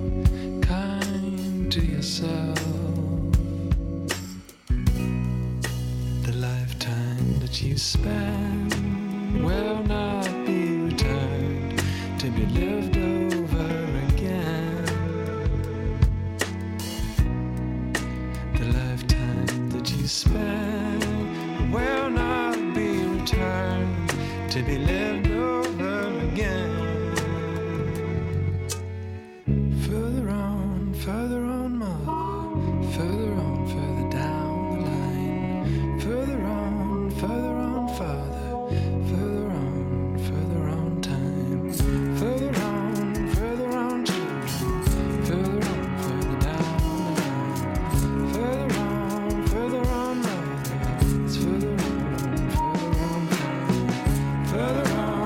kind to yourself. The lifetime that you spend will not be returned, to be lived over again. The lifetime that you spend will not be returned, to be lived over again. Further on, further on, mother, further on, further down the line. Further on, further on, father, further on, further on time. Further on, further on, children, further on, further down the line. Further on, further on, mother, it's further on, further on time. Further on.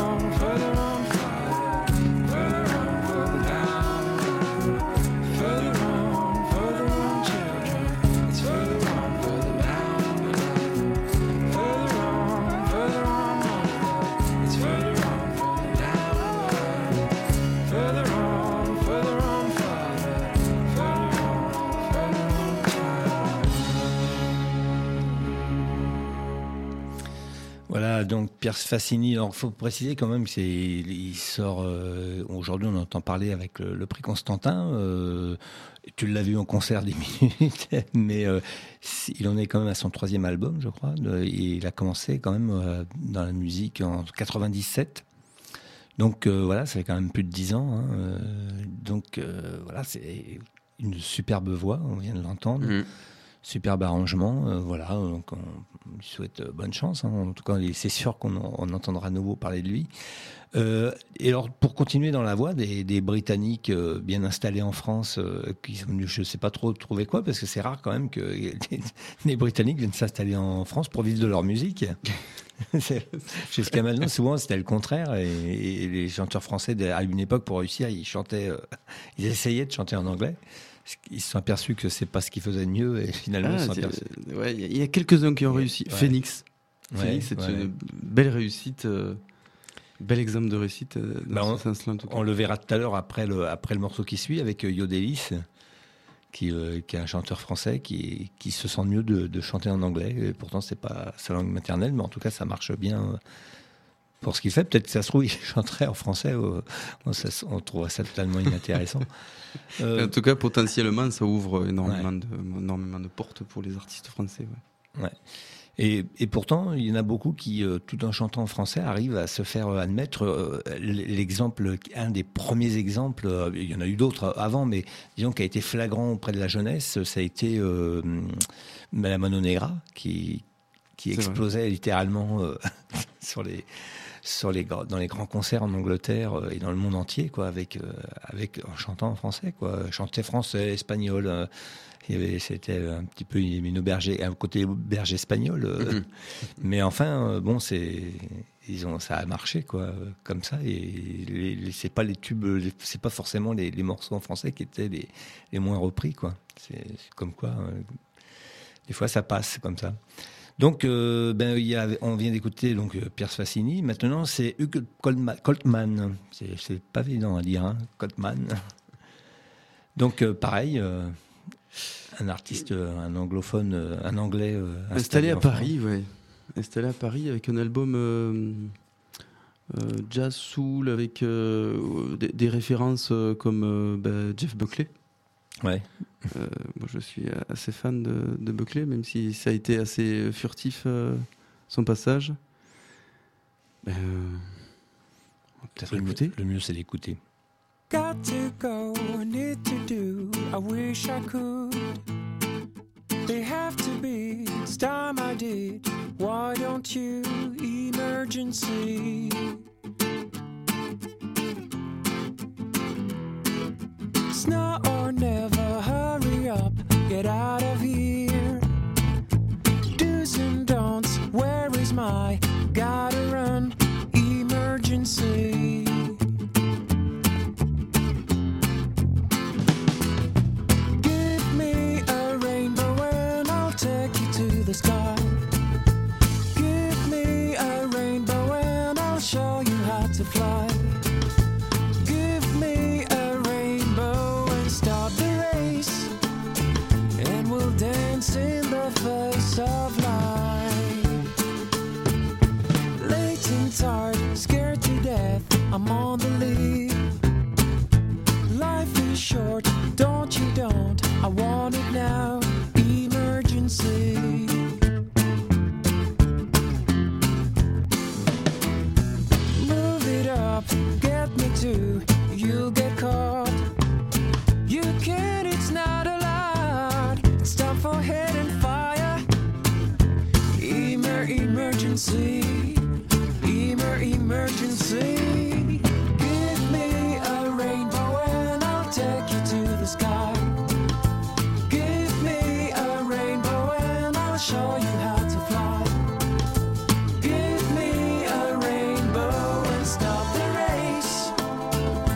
donc Pierce Fassini, il faut préciser quand même qu'il sort, euh, aujourd'hui on entend parler avec le, le prix Constantin, euh, tu l'as vu en concert dix minutes, mais euh, il en est quand même à son troisième album je crois, et il a commencé quand même euh, dans la musique en quatre-vingt-dix-sept, donc euh, voilà, ça fait quand même plus de dix ans, hein, euh, donc euh, voilà, c'est une superbe voix, on vient de l'entendre. Mmh. Superbe arrangement, euh, voilà, donc on lui souhaite bonne chance, hein. En tout cas c'est sûr qu'on en, on entendra à nouveau parler de lui. Euh, et alors pour continuer dans la voie, des, des Britanniques euh, bien installés en France, euh, qui sont venus, je ne sais pas trop trouver quoi, parce que c'est rare quand même que les, les Britanniques viennent s'installer en France pour vivre de leur musique. Jusqu'à maintenant, souvent c'était le contraire, et, et les chanteurs français à une époque pour réussir, ils chantaient, euh, ils essayaient de chanter en anglais. Ils se sont aperçus que c'est pas ce qu'ils faisaient de mieux et finalement ah, ils se sont aperçus. Ouais, il y a quelques-uns qui ont réussi. Ouais. Phoenix. Ouais, Phoenix, c'est ouais. une belle réussite, euh, bel exemple de réussite. Euh, dans bah on, ce sens-là, en tout cas. On le verra tout à l'heure après le, après le morceau qui suit avec Yodelis, qui, euh, qui est un chanteur français qui, qui se sent mieux de, de chanter en anglais. Et pourtant, c'est pas sa langue maternelle, mais en tout cas, ça marche bien. Pour ce qu'il fait, peut-être que ça se trouve, il chanterait en français, euh, on, ça, on trouverait ça totalement inintéressant. Euh, en tout cas, potentiellement, ça ouvre énormément, ouais. de, énormément de portes pour les artistes français. Ouais. Ouais. Et, et pourtant, il y en a beaucoup qui, euh, tout en chantant en français, arrivent à se faire admettre. Euh, l'exemple, un des premiers exemples, euh, il y en a eu d'autres avant, mais disons qui a été flagrant auprès de la jeunesse, ça a été euh, La Mano Negra, qui, qui explosait vrai. littéralement euh, sur les... Sur les, dans les grands concerts en Angleterre et dans le monde entier, quoi, avec, euh, avec, en chantant en français, quoi. Chanter français, espagnol. Euh, il y avait, c'était un petit peu une auberge, un côté berger espagnol. Euh, mm-hmm. Mais enfin, euh, bon, c'est, ils ont, ça a marché, quoi, comme ça. Et les, les, c'est pas les tubes, les, c'est pas forcément les, les morceaux en français qui étaient les, les moins repris, quoi. C'est, c'est comme quoi, euh, des fois, ça passe comme ça. Donc, euh, ben, il y a, on vient d'écouter donc Pierce Fassini. Maintenant, c'est Hugh Coltman. C'est, c'est pas évident à dire, hein, Coltman. Donc, euh, pareil, euh, un artiste, un anglophone, un anglais euh, installé, installé à Paris, ouais. Installé à Paris avec un album euh, euh, jazz soul avec euh, des, des références euh, comme euh, bah, Jeff Buckley. Ouais. Euh, moi, je suis assez fan de, de Buckley, même si ça a été assez furtif euh, son passage. Euh, on va peut-être l'écouter. Le mieux, c'est d'écouter. Got to go, I need to do, I wish I could. They have to be, it's time I did. Why don't you? Emergency. It's now or never, hurry up, get out of here. Do's and don'ts, where is my, gotta run, emergency. Give me a rainbow and I'll take you to the sky. Give me a rainbow and I'll show you how to fly. Give me a rainbow and start the race, and we'll dance in the face of light. Late and tired, scared to death, I'm on the lead. Life is short, don't you don't, I want it now, emergency. Move it up, get me to, you'll get caught. You can't, it's not allowed. It's time for head and fire. Emer, emergency. Emer, emergency. Give me a rainbow and I'll take you to the sky. Give me a rainbow and I'll show you how to fly. Give me a rainbow and stop the race,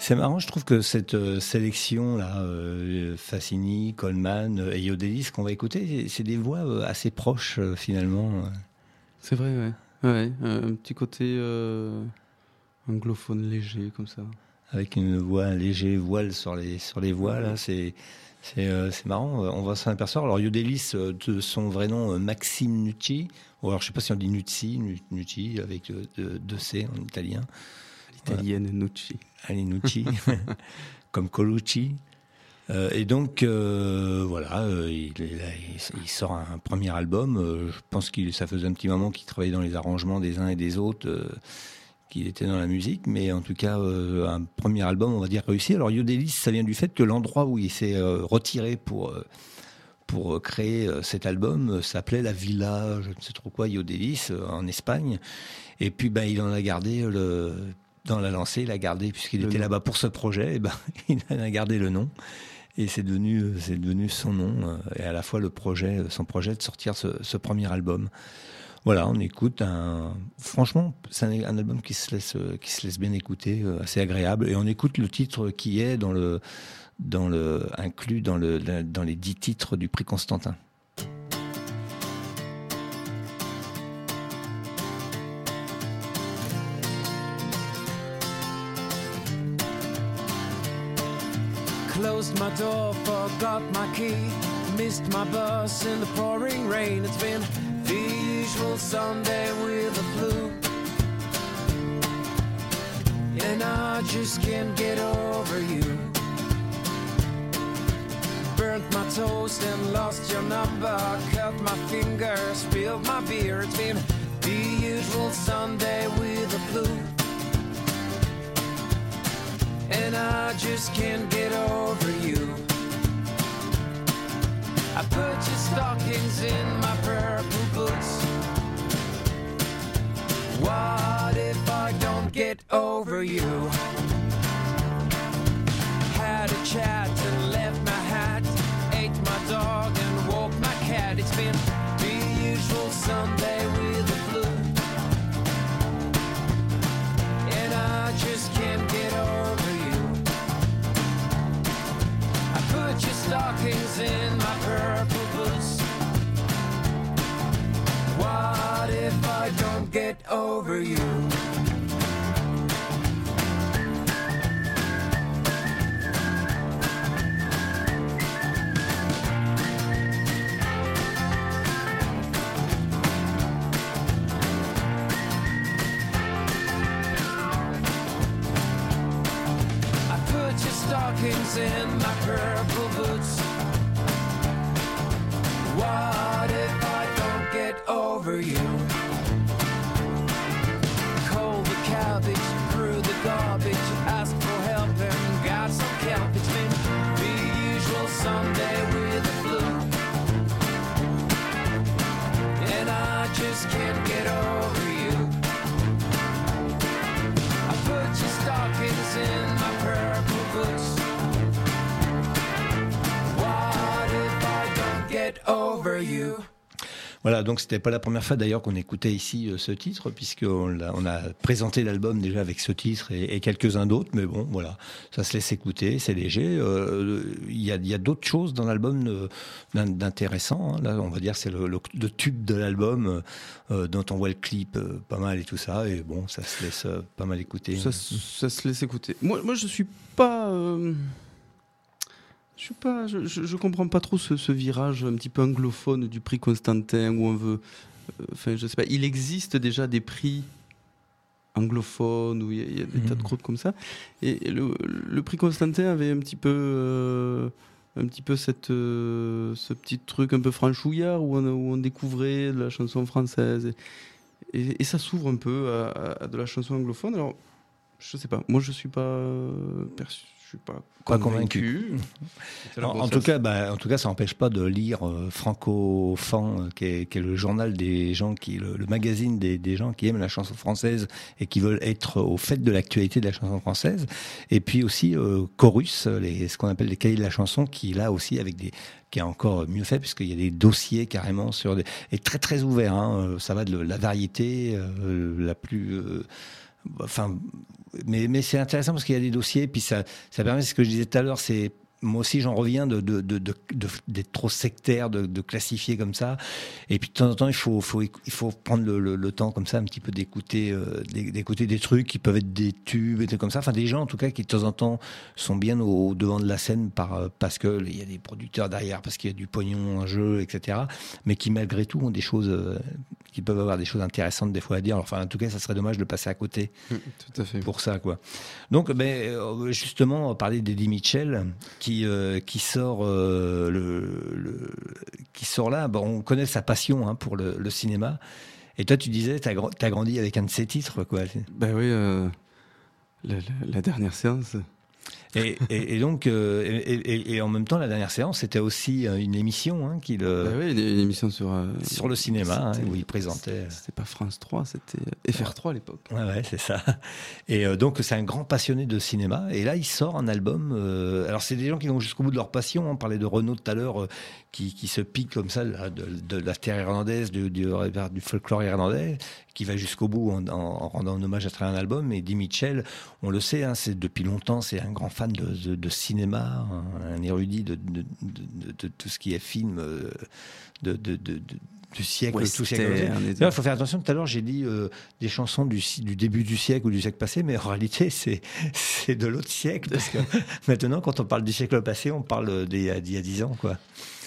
C'est marrant, je trouve que cette euh, sélection-là, euh, Fassini, Coleman euh, et Yodelis qu'on va écouter, c'est des voix euh, assez proches euh, finalement. C'est vrai, ouais. ouais un petit côté euh, anglophone léger comme ça. Avec une voix, un léger voile sur les, sur les voix, là, c'est, c'est, euh, c'est marrant, on va s'en apercevoir. Alors Yodelis, euh, de son vrai nom, euh, Maxime Nucci, ou alors je ne sais pas si on dit Nucci, Nucci avec euh, deux C en italien. L'italienne voilà. Nucci. Allez, Nucci, comme Colucci. Euh, et donc, euh, voilà, euh, il, il, il sort un premier album. Euh, je pense que ça faisait un petit moment qu'il travaillait dans les arrangements des uns et des autres, euh, qu'il était dans la musique. Mais en tout cas, euh, un premier album, on va dire, réussi. Alors, Yodelis, ça vient du fait que l'endroit où il s'est euh, retiré pour, euh, pour créer euh, cet album euh, s'appelait la Villa, je ne sais trop quoi, Yodelis, euh, en Espagne. Et puis, ben, il en a gardé le... Dans la lancée, il a gardé, puisqu'il le était nom. Là-bas pour ce projet, et ben, il a gardé le nom. Et c'est devenu, c'est devenu son nom, et à la fois le projet, son projet de sortir ce, ce premier album. Voilà, on écoute un. Franchement, c'est un, un album qui se laisse, qui se laisse bien écouter, assez agréable. Et on écoute le titre qui est dans le, dans le, inclus dans, le, dans les dix titres du prix Constantin. Closed my door, forgot my key, missed my bus in the pouring rain. It's been the usual Sunday with the flu, and I just can't get over you. Burnt my toast and lost your number, cut my finger, spilled my beer. It's been the usual Sunday with the flu, and I just can't get over you. I put your stockings in my purple boots. What if I don't get over you? Had a chat and left my hat, ate my dog and woke my cat. It's been the usual Sunday with the flu, and I just can't get over you. Put your stockings in my purple boots. What if I don't get over you? I put your stockings in my purple boots. What if I don't get over you? Cold the cabbage, threw the garbage, asked for help and got some kelp. It's been the usual Sunday with the flu, and I just can't get over you. I put your stockings in my purple boots. Over you. Voilà, donc c'était pas la première fois d'ailleurs qu'on écoutait ici euh, ce titre, puisqu'on l'a, on a présenté l'album déjà avec ce titre et, et quelques-uns d'autres, mais bon, voilà, ça se laisse écouter, c'est léger. Il euh, y, a, y a d'autres choses dans l'album euh, d'intéressant. Hein. Là, on va dire c'est le, le, le tube de l'album euh, dont on voit le clip euh, pas mal et tout ça, et bon, ça se laisse euh, pas mal écouter. Ça, ça se laisse écouter. Moi, moi je suis pas... Euh... Je suis pas, je, je, je comprends pas trop ce, ce virage un petit peu anglophone du prix Constantin où on veut, enfin euh, je sais pas, il existe déjà des prix anglophones où il y a, il y a des mmh. tas de groupes comme ça, et, et le, le prix Constantin avait un petit peu, euh, un petit peu cette, euh, ce petit truc un peu franchouillard où on, où on découvrait de la chanson française et, et, et ça s'ouvre un peu à, à de la chanson anglophone. Alors je sais pas, moi je suis pas perçu. Je suis pas, pas convaincu. En, en, tout cas, bah, en tout cas, ça n'empêche pas de lire euh, Franco-Fan, euh, qui, est, qui est le journal des gens qui, le, le magazine des, des gens qui aiment la chanson française et qui veulent être au fait de l'actualité de la chanson française. Et puis aussi euh, Chorus, les, ce qu'on appelle les cahiers de la chanson, qui là aussi avec des qui est encore mieux fait puisqu'il y a des dossiers carrément sur des et très très ouverts. Hein, ça va de la variété euh, la plus euh, Enfin, mais, mais c'est intéressant parce qu'il y a des dossiers, puis ça, ça permet, ce que je disais tout à l'heure, c'est moi aussi, j'en reviens de, de, de, de, de, d'être trop sectaire, de, de classifier comme ça. Et puis de temps en temps, il faut, faut, il faut prendre le, le, le temps comme ça, un petit peu d'écouter, euh, d'écouter des trucs qui peuvent être des tubes, et des comme ça. Enfin, des gens en tout cas qui de temps en temps sont bien au, au devant de la scène par, parce que il y a des producteurs derrière, parce qu'il y a du pognon en jeu, et cetera. Mais qui malgré tout ont des choses, euh, qui peuvent avoir des choses intéressantes des fois à dire. Alors, enfin, en tout cas, ça serait dommage de passer à côté. Mmh, tout à fait. Pour ça, quoi. Donc, ben, justement, on parlait d'Eddie Mitchell, qui Qui, euh, qui sort euh, le, le qui sort là. Bon, on connaît sa passion hein, pour le, le cinéma. Et toi, tu disais, t'as, t'as grandi avec un de ses titres, quoi. Ben oui, euh, la, la, la dernière séance. Et, et, et donc, euh, et, et, et en même temps, la dernière séance, c'était aussi une émission hein, qu'il. Ben oui, une, une émission sur. Euh, sur le cinéma, hein, où il présentait. C'était pas France trois, c'était F R trois à l'époque. Ouais, ouais, c'est ça. Et euh, donc, c'est un grand passionné de cinéma. Et là, il sort un album. Euh, alors, c'est des gens qui vont jusqu'au bout de leur passion. On parlait de Renaud tout à l'heure, euh, qui, qui se pique comme ça de, de, de la terre irlandaise, du, du, du folklore irlandais, qui va jusqu'au bout en, en, en rendant un hommage à travers un album. Et Eddie Mitchell, on le sait, hein, c'est depuis longtemps, c'est un grand fan de, de, de cinéma, un, un érudit de, de, de, de, de tout ce qui est film de, de, de, de du siècle, Western, tout siècle. Il faut faire attention. Tout à l'heure, j'ai dit euh, des chansons du, du début du siècle ou du siècle passé, mais en réalité, c'est, c'est de l'autre siècle. Parce que maintenant, quand on parle du siècle passé, on parle d'il y a, d'il y a dix ans, quoi.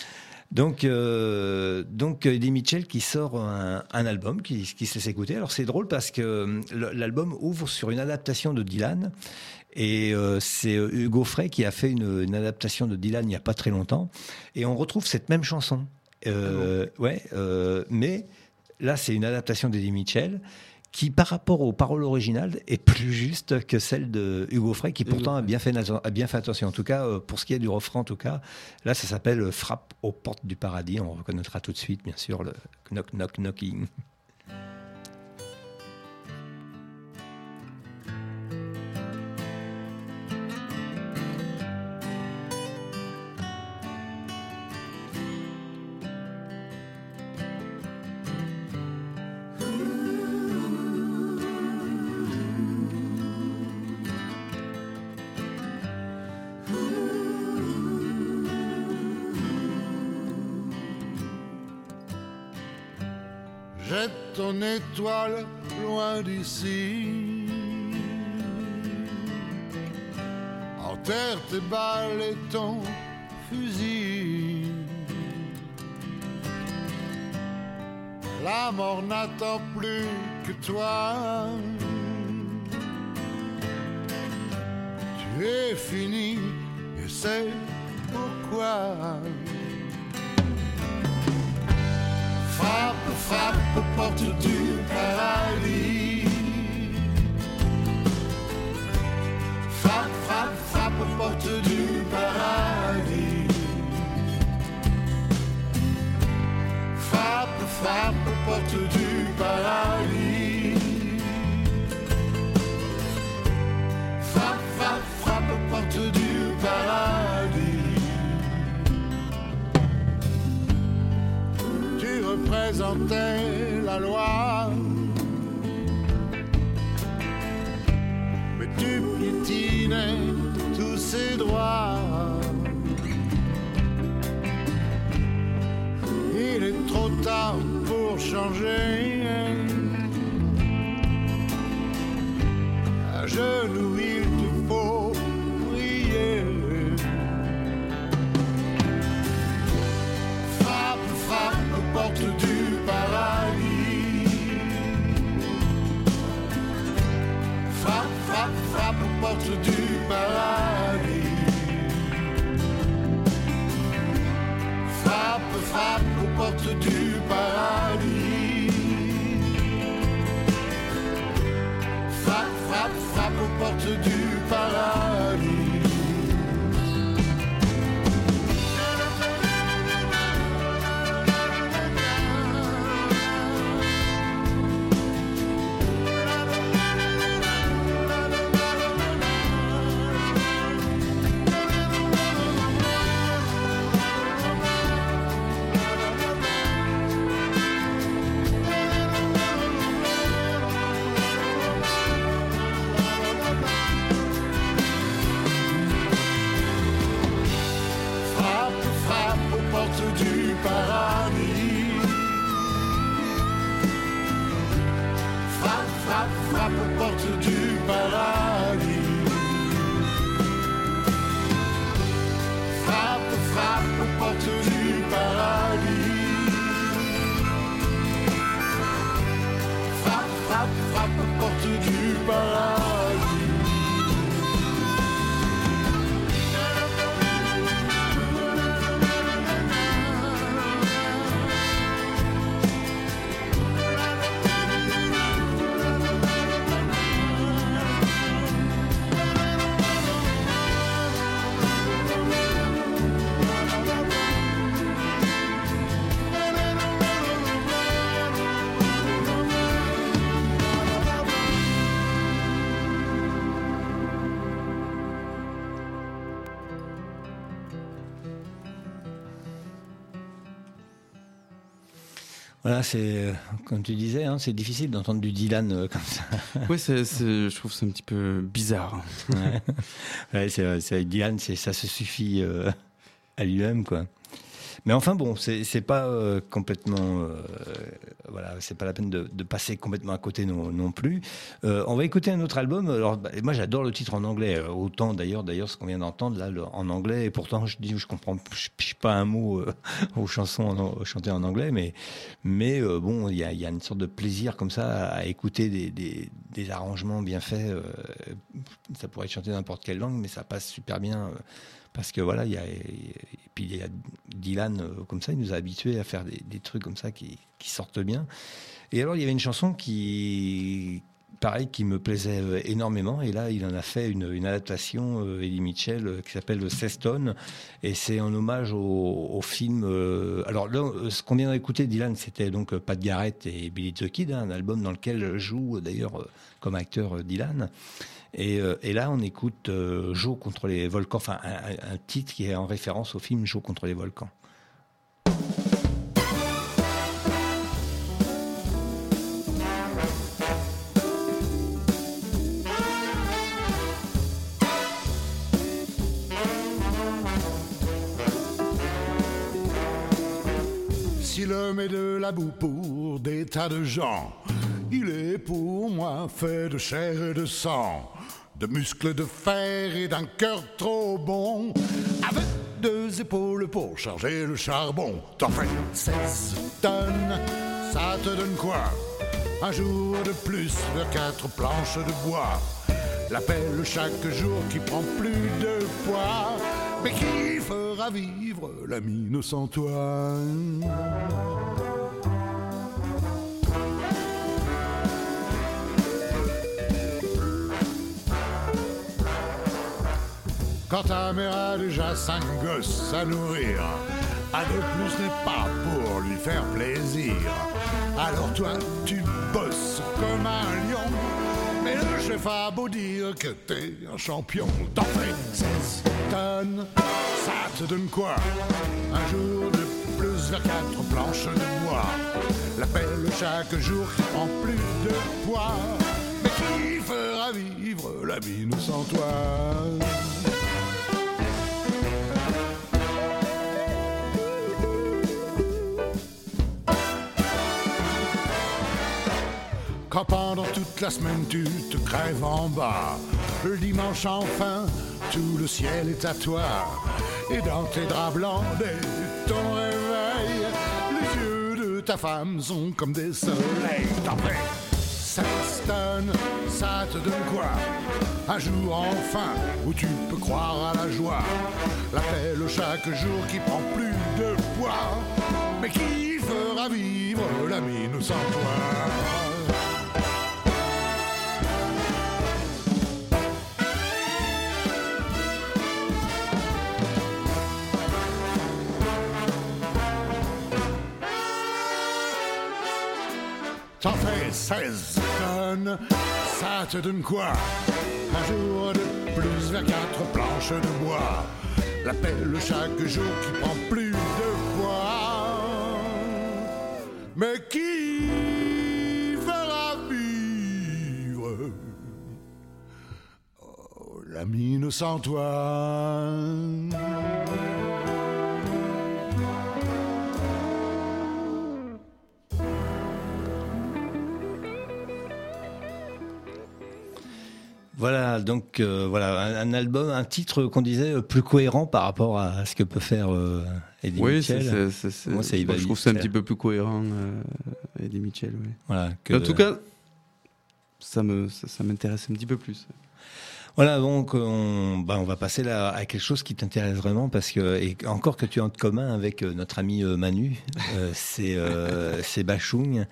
Donc, euh, donc Eddie Mitchell qui sort un, un album qui, qui se laisse écouter. Alors, c'est drôle parce que l'album ouvre sur une adaptation de Dylan. Et euh, c'est Hugo Frey qui a fait une, une adaptation de Dylan il n'y a pas très longtemps. Et on retrouve cette même chanson. Euh, ah bon. Ouais, euh, mais là, c'est une adaptation d'Eddie Mitchell qui, par rapport aux paroles originales, est plus juste que celle de Hugo Frey, qui pourtant a bien fait, a bien fait attention. En tout cas, euh, pour ce qui est du refrain, en tout cas, là, ça s'appelle « Frappe aux portes du paradis ». On reconnaîtra tout de suite, bien sûr, le « knock, knock, knocking ». Jette ton étoile loin d'ici, enterre tes balles et ton fusil. La mort n'attend plus que toi. Tu es fini et c'est pourquoi. Frappe, frappe aux portes du paradis. Frappe, frappe, frappe aux portes du paradis. Frappe, frappe aux portes du paradis. Frappe, frappe, frappe aux portes du paradis. Tu représentais la loi, mais tu piétinais tous ses droits. Il est trop tard pour changer. À genoux il te faut prier. Frappe, frappe aux portes du paradis. Frappe, frappe, frappe aux portes du paradis. Frappe, frappe aux portes du paradis. Frappe, frappe, frappe aux portes du paradis. frappe aux portes du paradis. Frappe, frappe aux portes du paradis. Frappe, frappe, frappe aux portes du paradis. Voilà, c'est euh, comme tu disais, hein, c'est difficile d'entendre du Dylan euh, comme ça. Oui, c'est, c'est, je trouve que c'est un petit peu bizarre. Ouais, ouais c'est, c'est, Dylan, c'est, ça se suffit euh, à lui-même, quoi. Mais enfin bon, c'est, c'est pas euh, complètement, euh, voilà, c'est pas la peine de, de passer complètement à côté non, non plus. Euh, on va écouter un autre album. Alors, bah, moi, j'adore le titre en anglais, autant d'ailleurs, d'ailleurs, ce qu'on vient d'entendre là, le, en anglais. Et pourtant, je dis, je comprends, je piche pas un mot euh, aux chansons en, chantées en anglais, mais, mais euh, bon, il y a, y a une sorte de plaisir comme ça à écouter des, des, des arrangements bien faits. Euh, ça pourrait être chanté dans n'importe quelle langue, mais ça passe super bien. Euh, Parce que voilà, il y a, et puis il y a Dylan, euh, comme ça, il nous a habitués à faire des, des trucs comme ça qui, qui sortent bien. Et alors, il y avait une chanson qui, pareil, qui me plaisait euh, énormément. Et là, il en a fait une, une adaptation, euh, Eddie Mitchell, euh, qui s'appelle Sexton. Et c'est en hommage au, au film. Euh, alors là, ce qu'on vient d'écouter, Dylan, c'était donc Pat Garrett et Billy the Kid, hein, un album dans lequel joue d'ailleurs euh, comme acteur euh, Dylan. Et, euh, et là, on écoute euh, Joe contre les volcans, enfin un, un titre qui est en référence au film Joe contre les volcans. Si l'homme est de la boue pour des tas de gens, il est pour moi fait de chair et de sang, de muscles de fer et d'un cœur trop bon, avec deux épaules pour charger le charbon. T'en fais seize tonnes, ça te donne quoi? Un jour de plus vers quatre planches de bois. L'appel chaque jour qui prend plus de poids, mais qui fera vivre la mine sans toi? Quand ta mère a déjà cinq gosses à nourrir, un de plus n'est pas pour lui faire plaisir. Alors toi tu bosses comme un lion, mais le chef a beau dire que t'es un champion. T'en fais seize tonnes, ça te donne quoi? Un jour de plus vers quatre planches de bois. L'appel chaque jour qui prend plus de poids, mais qui fera vivre la mine sans toi? Quand pendant toute la semaine tu te crèves en bas, le dimanche enfin, tout le ciel est à toi. Et dans tes draps blancs dès ton réveil, les yeux de ta femme sont comme des soleils. T'en fais seize tonnes, ça te donne quoi? Un jour enfin où tu peux croire à la joie. L'appel chaque jour qui prend plus de poids, mais qui fera vivre la mine sans toi? T'en fais seize tonnes, ça te donne quoi? Un jour de plus vers quatre planches de bois. L'appel chaque jour qui prend plus de poids, mais qui fera vivre oh, la mine sans toi? Voilà, donc euh, voilà, un, un album, un titre qu'on disait euh, plus cohérent par rapport à ce que peut faire euh, Eddie Oui, Mitchell. c'est, c'est, c'est, Moi, c'est bah, Eddie je trouve que c'est un Mitchell. petit peu plus cohérent, euh, Eddie Mitchell. Oui. Voilà, que, En tout cas, ça, me, ça, ça m'intéresse un petit peu plus. Voilà, donc on, bah, on va passer là à quelque chose qui t'intéresse vraiment parce que et encore que tu as en commun avec euh, notre ami euh, Manu, euh, c'est euh, c'est Bashung.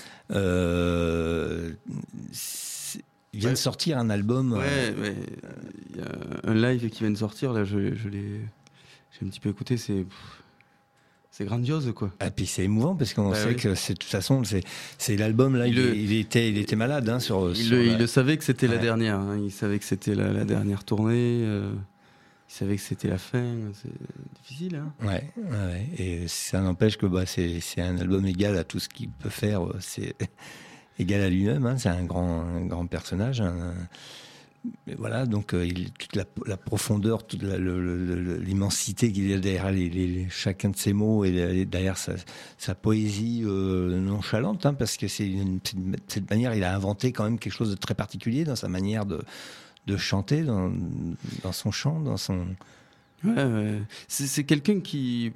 Euh, c'est- il vient Ouais. de sortir un album. Ouais, euh, ouais. Il y a un live qui vient de sortir, là, je, je l'ai, j'ai un petit peu écouté, c'est, pff, c'est grandiose, quoi. Et puis c'est émouvant parce qu'on Bah sait oui. que c'est de toute façon c'est c'est l'album là. Il, Il le- est- il était il était malade hein, sur. Il, sur le, la- il le savait que c'était la Ouais. dernière, hein. Il savait que c'était la, la dernière tournée, euh, il savait que c'était la fin, c'est difficile, hein. Ouais, ouais, ouais. Et ça n'empêche que bah, c'est, c'est un album égal à tout ce qu'il peut faire. euh, C'est égal à lui-même. Hein. C'est un grand, un grand personnage. un- mais voilà, donc euh, il, toute la, la profondeur, toute la, le, le- le- l'immensité qu'il y a derrière les, les- les- chacun de ses mots et les- derrière sa, sa poésie euh, nonchalante, hein, parce que c'est une, c'est une- de cette manière, il a inventé quand même quelque chose de très particulier dans sa manière de, de chanter, dans, dans son chant, dans son. Ouais, ouais. C'est, c'est quelqu'un qui,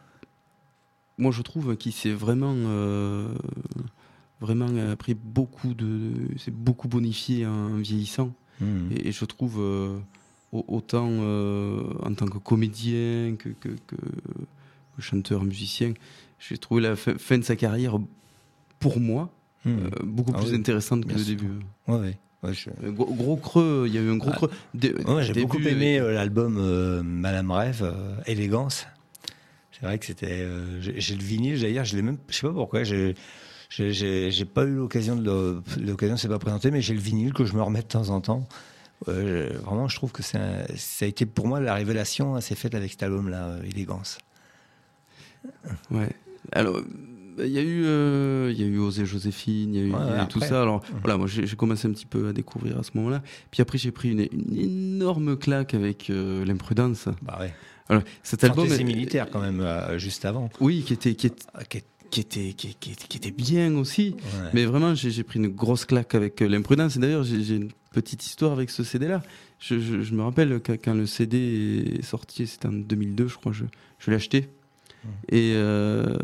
moi je trouve, qui s'est vraiment, euh, vraiment appris beaucoup de, c'est beaucoup bonifié en vieillissant. Hmm. Et, et je trouve euh, au- autant euh, en tant que comédien que, que, que, que chanteur, musicien, j'ai trouvé la fin, fin de sa carrière, pour moi, Hmm. euh, beaucoup Ah plus oui, intéressante que bien le sûr. début. Ouais, ouais. Ouais, je- Un gros, gros creux, il y a eu un gros Ah, creux. Dé- Ouais, j'ai début beaucoup avec- aimé euh, l'album euh, Madame Rêve, euh, Élégance. C'est vrai que c'était. euh, j'ai, j'ai le vinyle, d'ailleurs, je l'ai même. Je sais pas pourquoi. J'ai, j'ai, j'ai, j'ai pas eu l'occasion de le, l'occasion s'est pas présentée, mais j'ai le vinyle que je me remets de temps en temps. Euh, je- vraiment, je trouve que c'est un- ça a été pour moi la révélation, hein, s'est faite avec cet album-là, euh, Élégance. Ouais. Alors, il y a eu, euh, il y a eu Osée Joséphine, il y a eu, Ouais, il y a eu ouais, tout après. ça. Alors, Mhm. voilà, moi, j'ai, j'ai commencé un petit peu à découvrir à ce moment-là. Puis après, j'ai pris une, une énorme claque avec euh, l'imprudence. Bah ouais. Alors, cet album, Fantaisie est- militaire quand même, euh, juste avant. oui, qui était, qui était, Ah, qui est- qui était, qui, qui- qui était bien aussi. ouais. Mais vraiment, j'ai, j'ai pris une grosse claque avec euh, l'imprudence. Et d'ailleurs, j'ai, j'ai une petite histoire avec ce C D-là. Je, je, je me rappelle que, quand le C D est sorti, c'était en deux mille deux, je crois, je, je l'ai acheté. Mmh. Et, euh,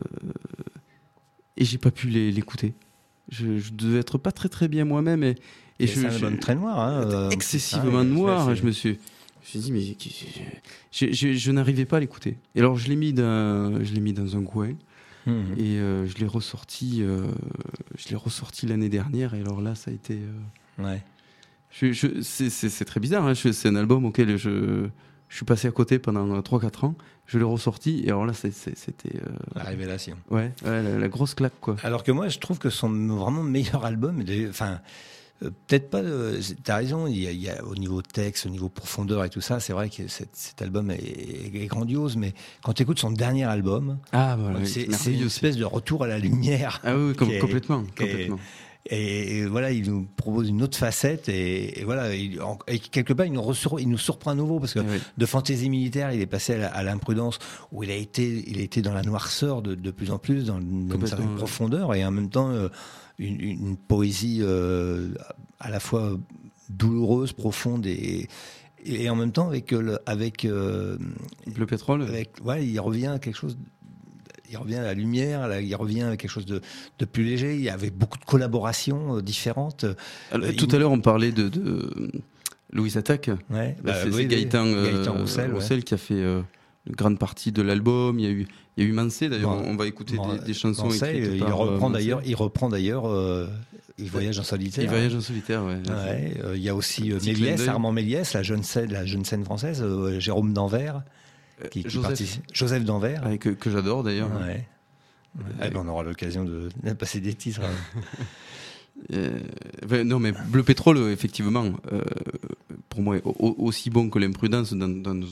et j'ai pas pu les- l'écouter. Je, je devais être pas très très bien moi-même. Et, et Et je, c'est un je- album très noir. Hein, euh, excessivement ouais, noir. c'est- Je me suis, je me suis dit, mais je, je, je n'arrivais pas à l'écouter. Et alors, je l'ai mis dans, je l'ai mis dans un coin. Mhm. Et euh, je l'ai ressorti, euh, je l'ai ressorti l'année dernière. Et alors là, ça a été. euh, Ouais. je, je, c'est, c'est, c'est très bizarre. Hein, je- c'est un album auquel je, je suis passé à côté pendant trois quatre ans. Je l'ai ressorti. Et alors là, c'est, c'est, c'était. euh, La révélation. ouais, ouais la, la grosse claque, quoi. Alors que moi, je trouve que son vraiment meilleur album, des- enfin, euh, peut-être pas. euh, T'as raison. Il y, a, il y a au niveau texte, au niveau profondeur et tout ça, c'est vrai que cet, cet album est, est grandiose. Mais quand tu écoutes son dernier album, Ah, voilà. c'est, c'est merveilleux. une espèce de retour à la lumière. Ah oui, oui, com- qui est- complètement. qui est- complètement. Et, et voilà, il nous propose une autre facette et, et voilà, il, en- et quelque part, il nous, ressur- il nous surprend à nouveau parce que Ah oui. de fantaisie militaire, il est passé à, la- à l'imprudence où il a été, il a été dans la noirceur de, de plus en plus, dans, dans une Complètement, certaine ouais. profondeur et en même temps euh, une, une poésie euh, à la fois douloureuse, profonde et, et en même temps avec le, avec, euh, Le pétrole. avec, ouais, il revient à quelque chose. Il revient à la lumière, là, il revient à quelque chose de, de plus léger. Il y avait beaucoup de collaborations euh, différentes. Alors, Euh, tout il- à l'heure, on parlait de, de Louise Attaque. Ouais, Bah, c'est oui, c'est oui, Gaëtan, euh, Gaëtan Roussel, ouais. qui a fait euh, une grande partie de l'album. Il y a eu, il y a eu Mansé, d'ailleurs. Bon, on va écouter bon, des, des chansons Mansay, écrites il par, reprend euh, d'ailleurs, Mansay. il reprend d'ailleurs, euh, il voyage en solitaire. Il voyage en solitaire, ouais. Ouais, euh, il y a aussi euh, Petit clin Méliès, d'œil. Armand Méliès, la jeune scène, la jeune scène française, euh, Jérôme d'Anvers, Euh, qui, qui Joseph, participe- Joseph d'Anvers. ouais, que, que j'adore d'ailleurs. Ouais. Ouais, ben, on aura l'occasion de, de passer des titres. hein. Euh, enfin, non, mais Bleu Pétrole, euh, effectivement, euh, pour moi, est au- aussi bon que l'imprudence dans, dans, dans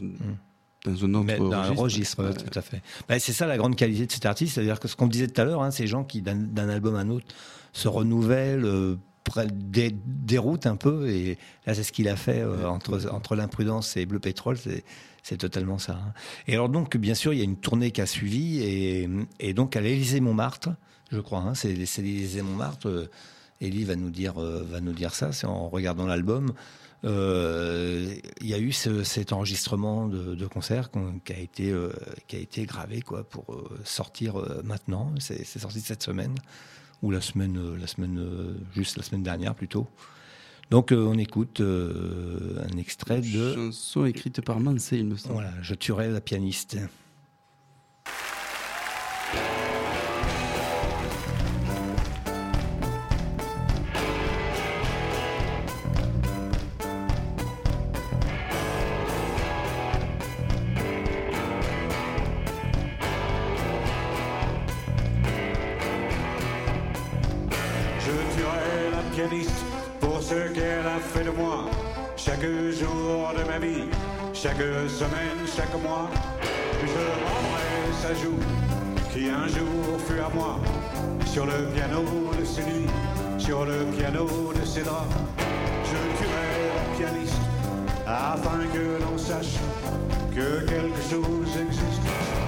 un autre Mais dans un registre. registre, ouais, Ouais. tout à fait. Ben, c'est ça la grande qualité de cet artiste, c'est-à-dire que ce qu'on disait tout à l'heure, hein, ces gens qui d'un, d'un album à un autre se renouvellent, euh, pre- dé- déroutent un peu, et là c'est ce qu'il a fait euh, entre, entre l'imprudence et Bleu Pétrole, c'est, c'est totalement ça. hein. Et alors donc, bien sûr, il y a une tournée qui a suivi, et, et donc à l'Élysée-Montmartre, je crois, hein, c'est, c'est l'Élysée-Montmartre, euh, Élie va nous dire, euh, va nous dire ça, c'est en regardant l'album. Euh, il y a eu ce, cet enregistrement de, de concert qui a été euh, qui a été gravé quoi pour euh, sortir euh, maintenant. C'est, c'est sorti cette semaine ou la semaine euh, la semaine euh, juste la semaine dernière plutôt. Donc euh, on écoute euh, un extrait de chanson écrite par Mansé, il me semble. Voilà, Je tuerai la pianiste. Pour ce qu'elle a fait de moi, chaque jour de ma vie, chaque semaine, chaque mois, je rendrai sa joue, qui un jour fut à moi, sur le piano de ses nuits, sur le piano de ses draps. Je tuerai la pianiste, afin que l'on sache que quelque chose existe.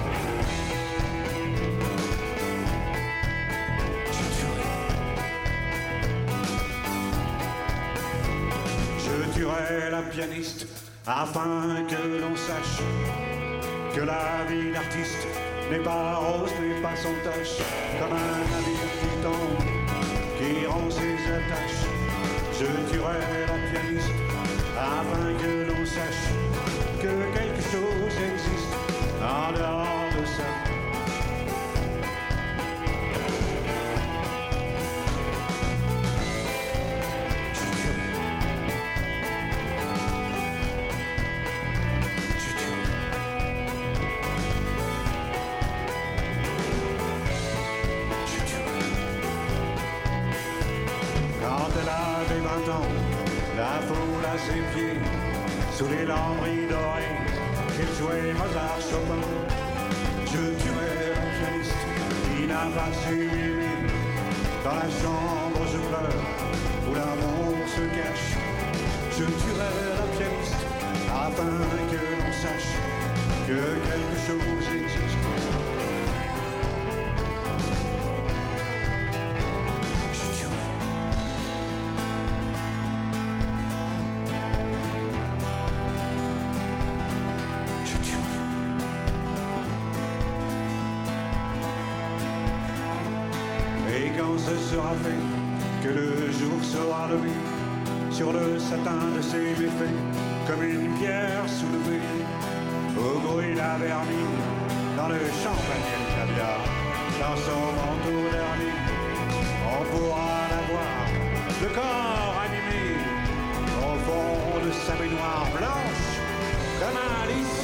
Je tuerai la pianiste afin que l'on sache que la vie d'artiste n'est pas rose, n'est pas sans tache, comme un navire qui tombe, qui rend ses attaches. Je tuerai la pianiste afin que l'on sache que quelque chose existe en dehors de ça. La foule à ses pieds, sous les lambris dorés, qu'elle jouait Mozart, Chopin. Je tuerai la pianiste qui n'a pas su aimer. Dans la chambre je pleure, où l'amour se cache. Je tuerai la pianiste, afin que l'on sache que quelque chose existe. Ce sera fait, que le jour sera levé sur le satin de ses méfaits, comme une pierre soulevée au bruit d'un vernis, dans le champagne et le caviar, dans son manteau dernier. On pourra la voir, le corps animé, au fond de sa baignoire blanche, comme un lys.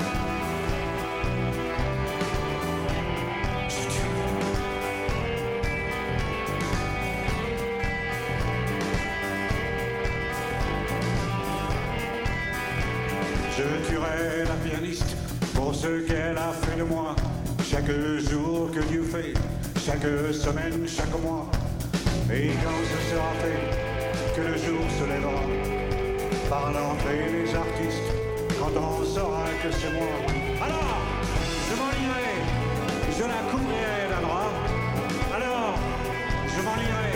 Je tuerai la pianiste pour ce qu'elle a fait de moi, chaque jour que Dieu fait, chaque semaine, chaque mois. Et quand ce sera fait, que le jour se lèvera, par l'entrée des artistes, quand on saura que c'est moi, alors je m'en irai, je la couvrirai d'un drap, alors je m'en irai.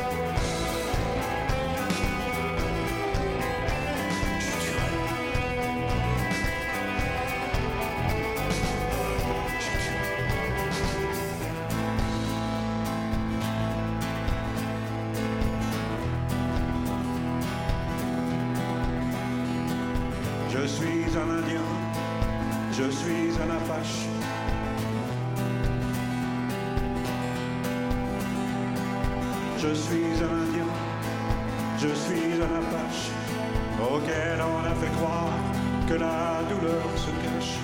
Je suis un Indien, je suis un Apache. Je suis un Indien, je suis un Apache, auquel on a fait croire que la douleur se cache.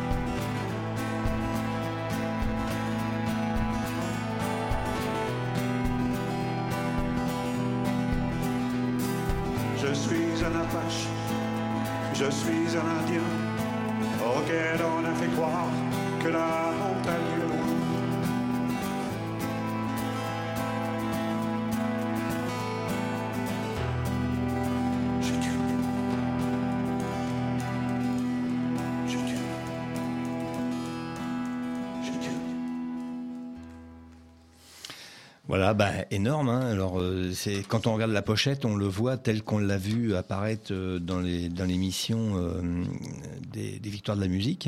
Je suis un Apache, je suis un Indien, auquel on a fait croire que la montagne est loin. Je tue. Je tue. Je tue. Voilà, bah, énorme. Hein. Alors, euh, c'est, quand on regarde la pochette, on le voit tel qu'on l'a vu apparaître euh, dans, les, dans l'émission euh, des, des Victoires de la musique.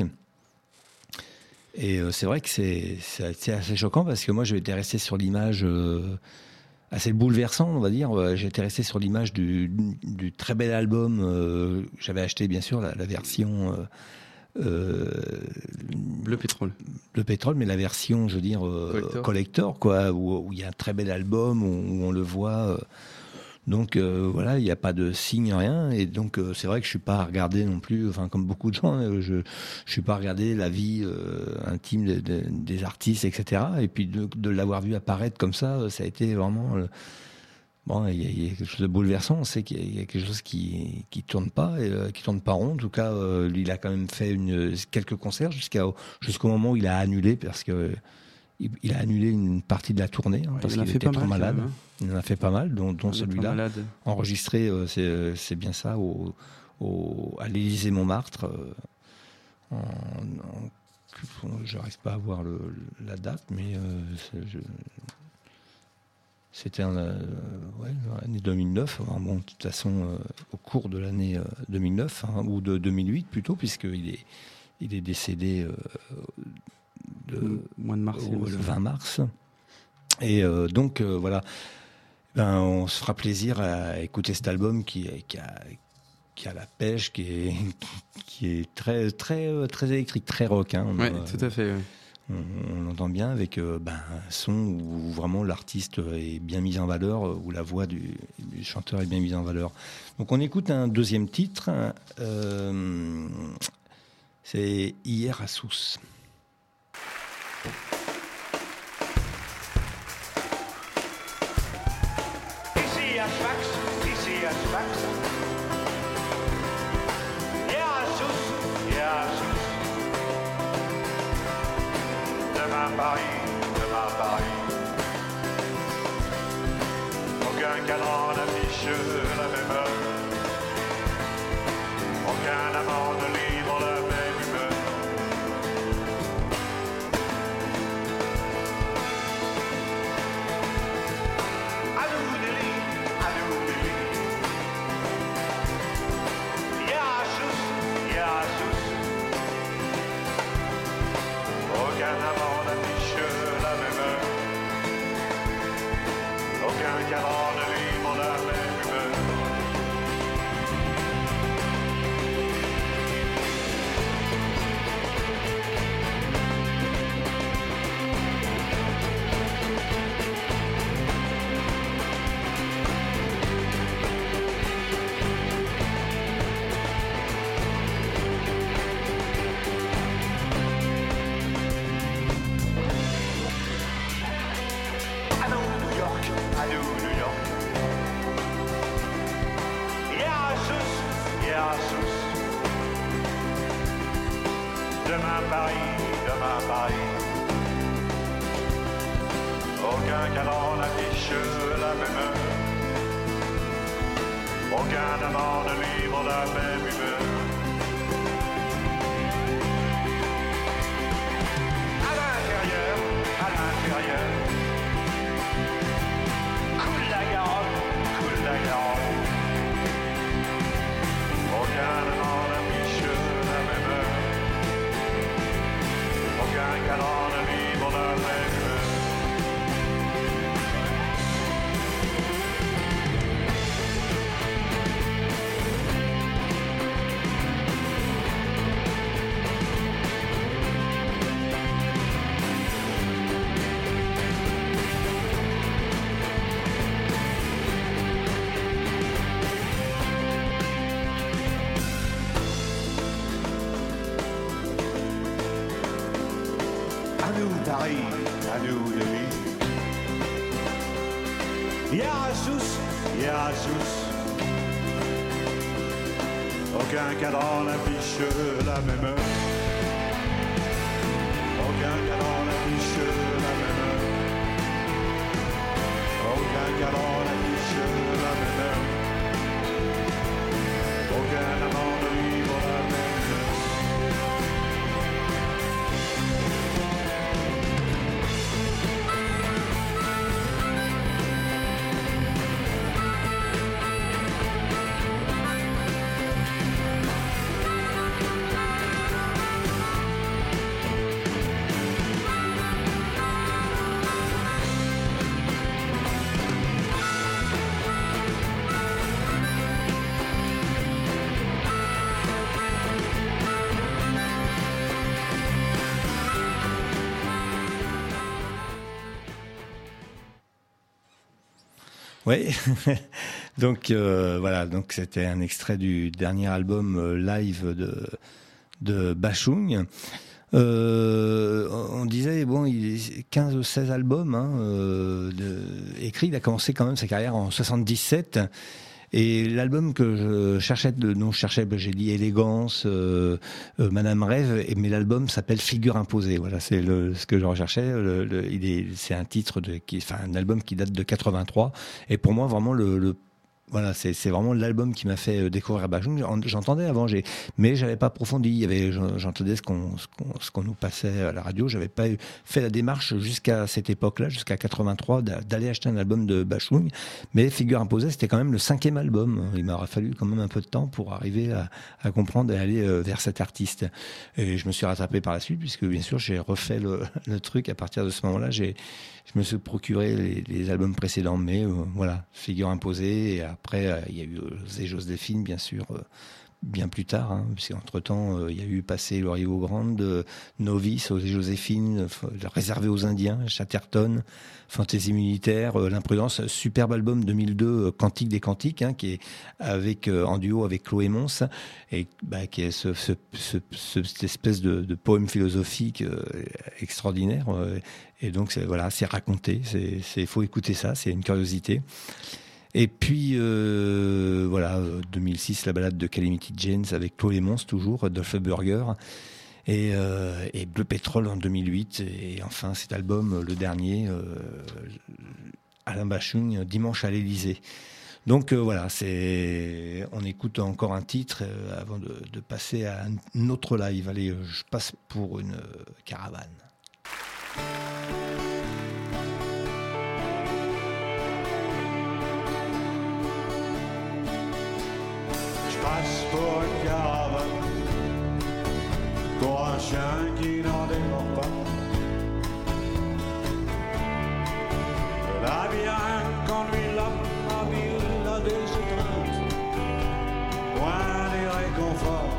Et euh, c'est vrai que c'est, c'est, c'est assez choquant parce que moi, j'étais resté sur l'image euh, assez bouleversant, on va dire. J'étais resté sur l'image du, du très bel album. Euh, j'avais acheté, bien sûr, la, la version... Euh, Euh, le pétrole. Le pétrole, mais la version, je veux dire, euh, collector. collector, quoi, où il y a un très bel album, où, où on le voit. Euh, donc euh, voilà, il n'y a pas de signe, rien. Et donc euh, c'est vrai que je ne suis pas à regarder non plus, enfin comme beaucoup de gens, hein, je ne suis pas à regarder la vie euh, intime de, de, des artistes, et cetera. Et puis de, de l'avoir vu apparaître comme ça, ça a été vraiment... Euh, Bon, il y, a, il y a quelque chose de bouleversant. On sait qu'il y a, il y a quelque chose qui qui tourne pas, et, euh, qui tourne pas rond. En tout cas, euh, il a quand même fait une, quelques concerts jusqu'à jusqu'au moment où il a annulé parce que il, il a annulé une partie de la tournée hein, ouais, parce qu'il était trop mal, malade. même, hein. Il en a fait pas mal, dont, dont celui-là enregistré. Euh, c'est c'est bien ça au, au à l'Élysée Montmartre. Euh, en, en, j'arrive pas à voir le, la date, mais euh, je, C'était en euh, ouais, l'année deux mille neuf, enfin, bon, de toute façon, euh, au cours de l'année euh, deux mille neuf, hein, ou de deux mille huit plutôt, puisqu'il est, il est décédé euh, de, le mois de mars, au, le vingt mars. Et euh, donc, euh, voilà, ben, on se fera plaisir à écouter cet album qui, qui, a, qui a la pêche, qui est, qui est très, très, très électrique, très rock. Hein, oui, tout à fait. Ouais. On, on entend bien avec euh, ben, un son où vraiment l'artiste est bien mis en valeur, où la voix du, du chanteur est bien mise en valeur. Donc on écoute un deuxième titre, euh, c'est Hier à Sousse. Ici à Sfax, ici à Sfax, hier à Sousse, hier à Sousse. Demain Paris, demain Paris. Aucun cadran n'affiche la même heure. Aucun amant ne livre la même humeur. À nous des lits, à nous des lits. Hier à Sousse, hier à Sousse. Aucun amant n'affiche la même heure. Aucun cadran ne livre la même humeur. Demain Paris, demain Paris. Aucun cadran n'affiche la même heure. Aucun amant ne livre la même humeur. À l'intérieur, à l'intérieur. Coule la Garonne, coule la Garonne. Aucun amant n'affiche la même heure. Aucun cadran ne livre la même heure. Paris, à nous les vies. Hier à Sousse, hier à Sousse. Aucun cadran n'affiche la même heure. Aucun cadran n'affiche la même heure. Aucun cadran n'affiche la même heure. Aucun amant ne livre la même heure. Ouais, donc euh, voilà, donc c'était un extrait du dernier album euh, live de de Bashung. Euh, on disait bon, il est quinze ou seize albums hein, euh, de, écrits. Il a commencé quand même sa carrière en soixante-dix-sept. Et l'album que je cherchais, de, dont je cherchais, j'ai dit Élégance, euh, euh, Madame Rêve, et, mais l'album s'appelle Figure imposée. Voilà, c'est le, ce que je recherchais. Le, le, il est, c'est un titre de, qui, enfin, un album qui date de quatre-vingt-trois. Et pour moi, vraiment le, le Voilà, c'est, c'est vraiment l'album qui m'a fait découvrir Bashung. J'entendais avant, j'ai, mais j'avais pas approfondi. Il y avait, j'entendais ce qu'on, ce qu'on, ce qu'on nous passait à la radio. J'avais pas fait la démarche jusqu'à cette époque-là, jusqu'à quatre-vingt-trois, d'aller acheter un album de Bashung. Mais Figure imposée, c'était quand même le cinquième album. Il m'aura fallu quand même un peu de temps pour arriver à, à comprendre et aller vers cet artiste. Et je me suis rattrapé par la suite, puisque bien sûr, j'ai refait le, le truc. À partir de ce moment-là, j'ai, je me suis procuré les, les albums précédents. Mais euh, voilà, Figure imposée. Et après, euh, il y a eu euh, et Joséphine, bien sûr, euh, bien plus tard, hein, puisqu'entre-temps, euh, il y a eu Passé le Rio Grande, euh, Novice, et Joséphine, euh, Réservé aux Indiens, Chatterton, Fantaisie militaire, euh, L'imprudence, superbe album deux mille deux, euh, Cantique des Cantiques, hein, qui est avec, euh, en duo avec Chloé Mons, et bah, qui est ce, ce, ce, ce, cette espèce de, de poème philosophique euh, extraordinaire. Euh, et donc, c'est, voilà, c'est raconté, c'est, c'est, faut écouter ça, c'est une curiosité. Et puis, euh, voilà, deux mille six, la balade de Calamity Janes avec Chloé Mons, toujours, Adolphe Burger. Et, euh, et Bleu Pétrole en deux mille huit. Et enfin, cet album, le dernier, euh, Alain Bashung, Dimanche à l'Élysée. Donc euh, voilà, c'est, on écoute encore un titre euh, avant de, de passer à un autre live. Allez, je passe pour une euh, caravane. Passe pour une caravane, pour un chien qui n'en démord pas. Le labyrinthe conduit l'homme à mille à des étreintes, loin des réconforts.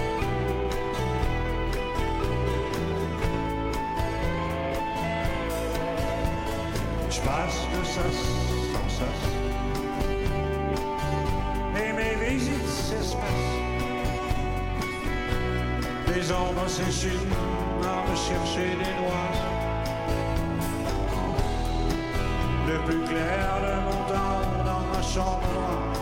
Je passe de sas en sas, et mes visites s'espacent. Les ombres s'échinent à me chercher des noix. Le plus clair de mon temps dans ma chambre noire.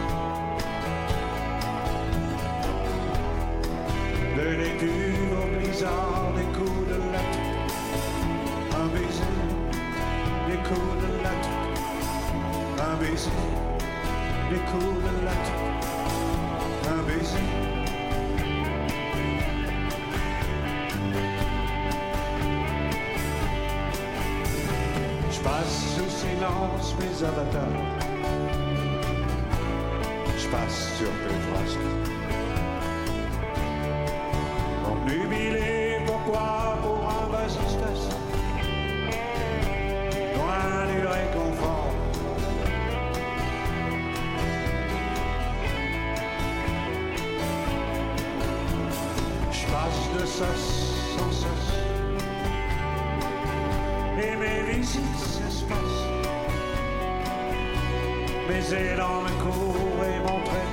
De l'étude au blizzard, des coups de lettres. Un baiser, des coups de lettres. Un baiser, des coups de lettres. Un baiser. Je passe sous silence mes avatars. Je passe sur tes frasques. Obnubilé, pourquoi pour un vasistas? Loin du réconfort. Je passe de sas en sas, et mes visites s'espacent. Baiser dans le cours et montrer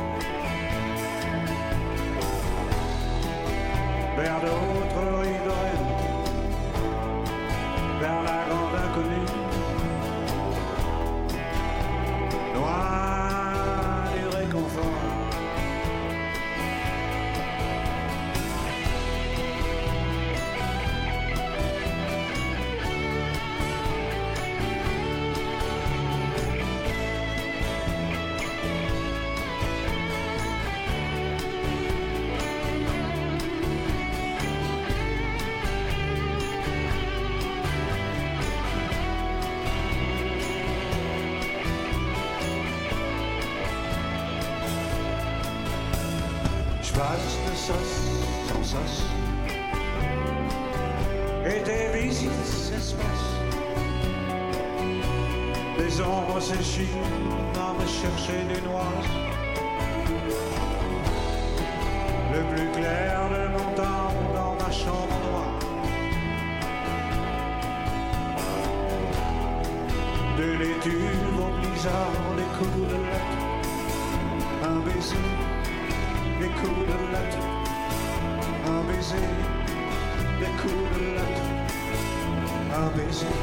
vers d'autres riveraines, vers la grande inconnue, loin du réconfort. Je passe de sas en sas, et tes visites s'espacent. Les ombres s'échinent à me chercher des noix. Le plus clair de mon temps dans ma chambre noire. De l'été du vent bizarre, des coups de latte, un baiser, des coups de latte, un baiser, des coups de latte, un baiser.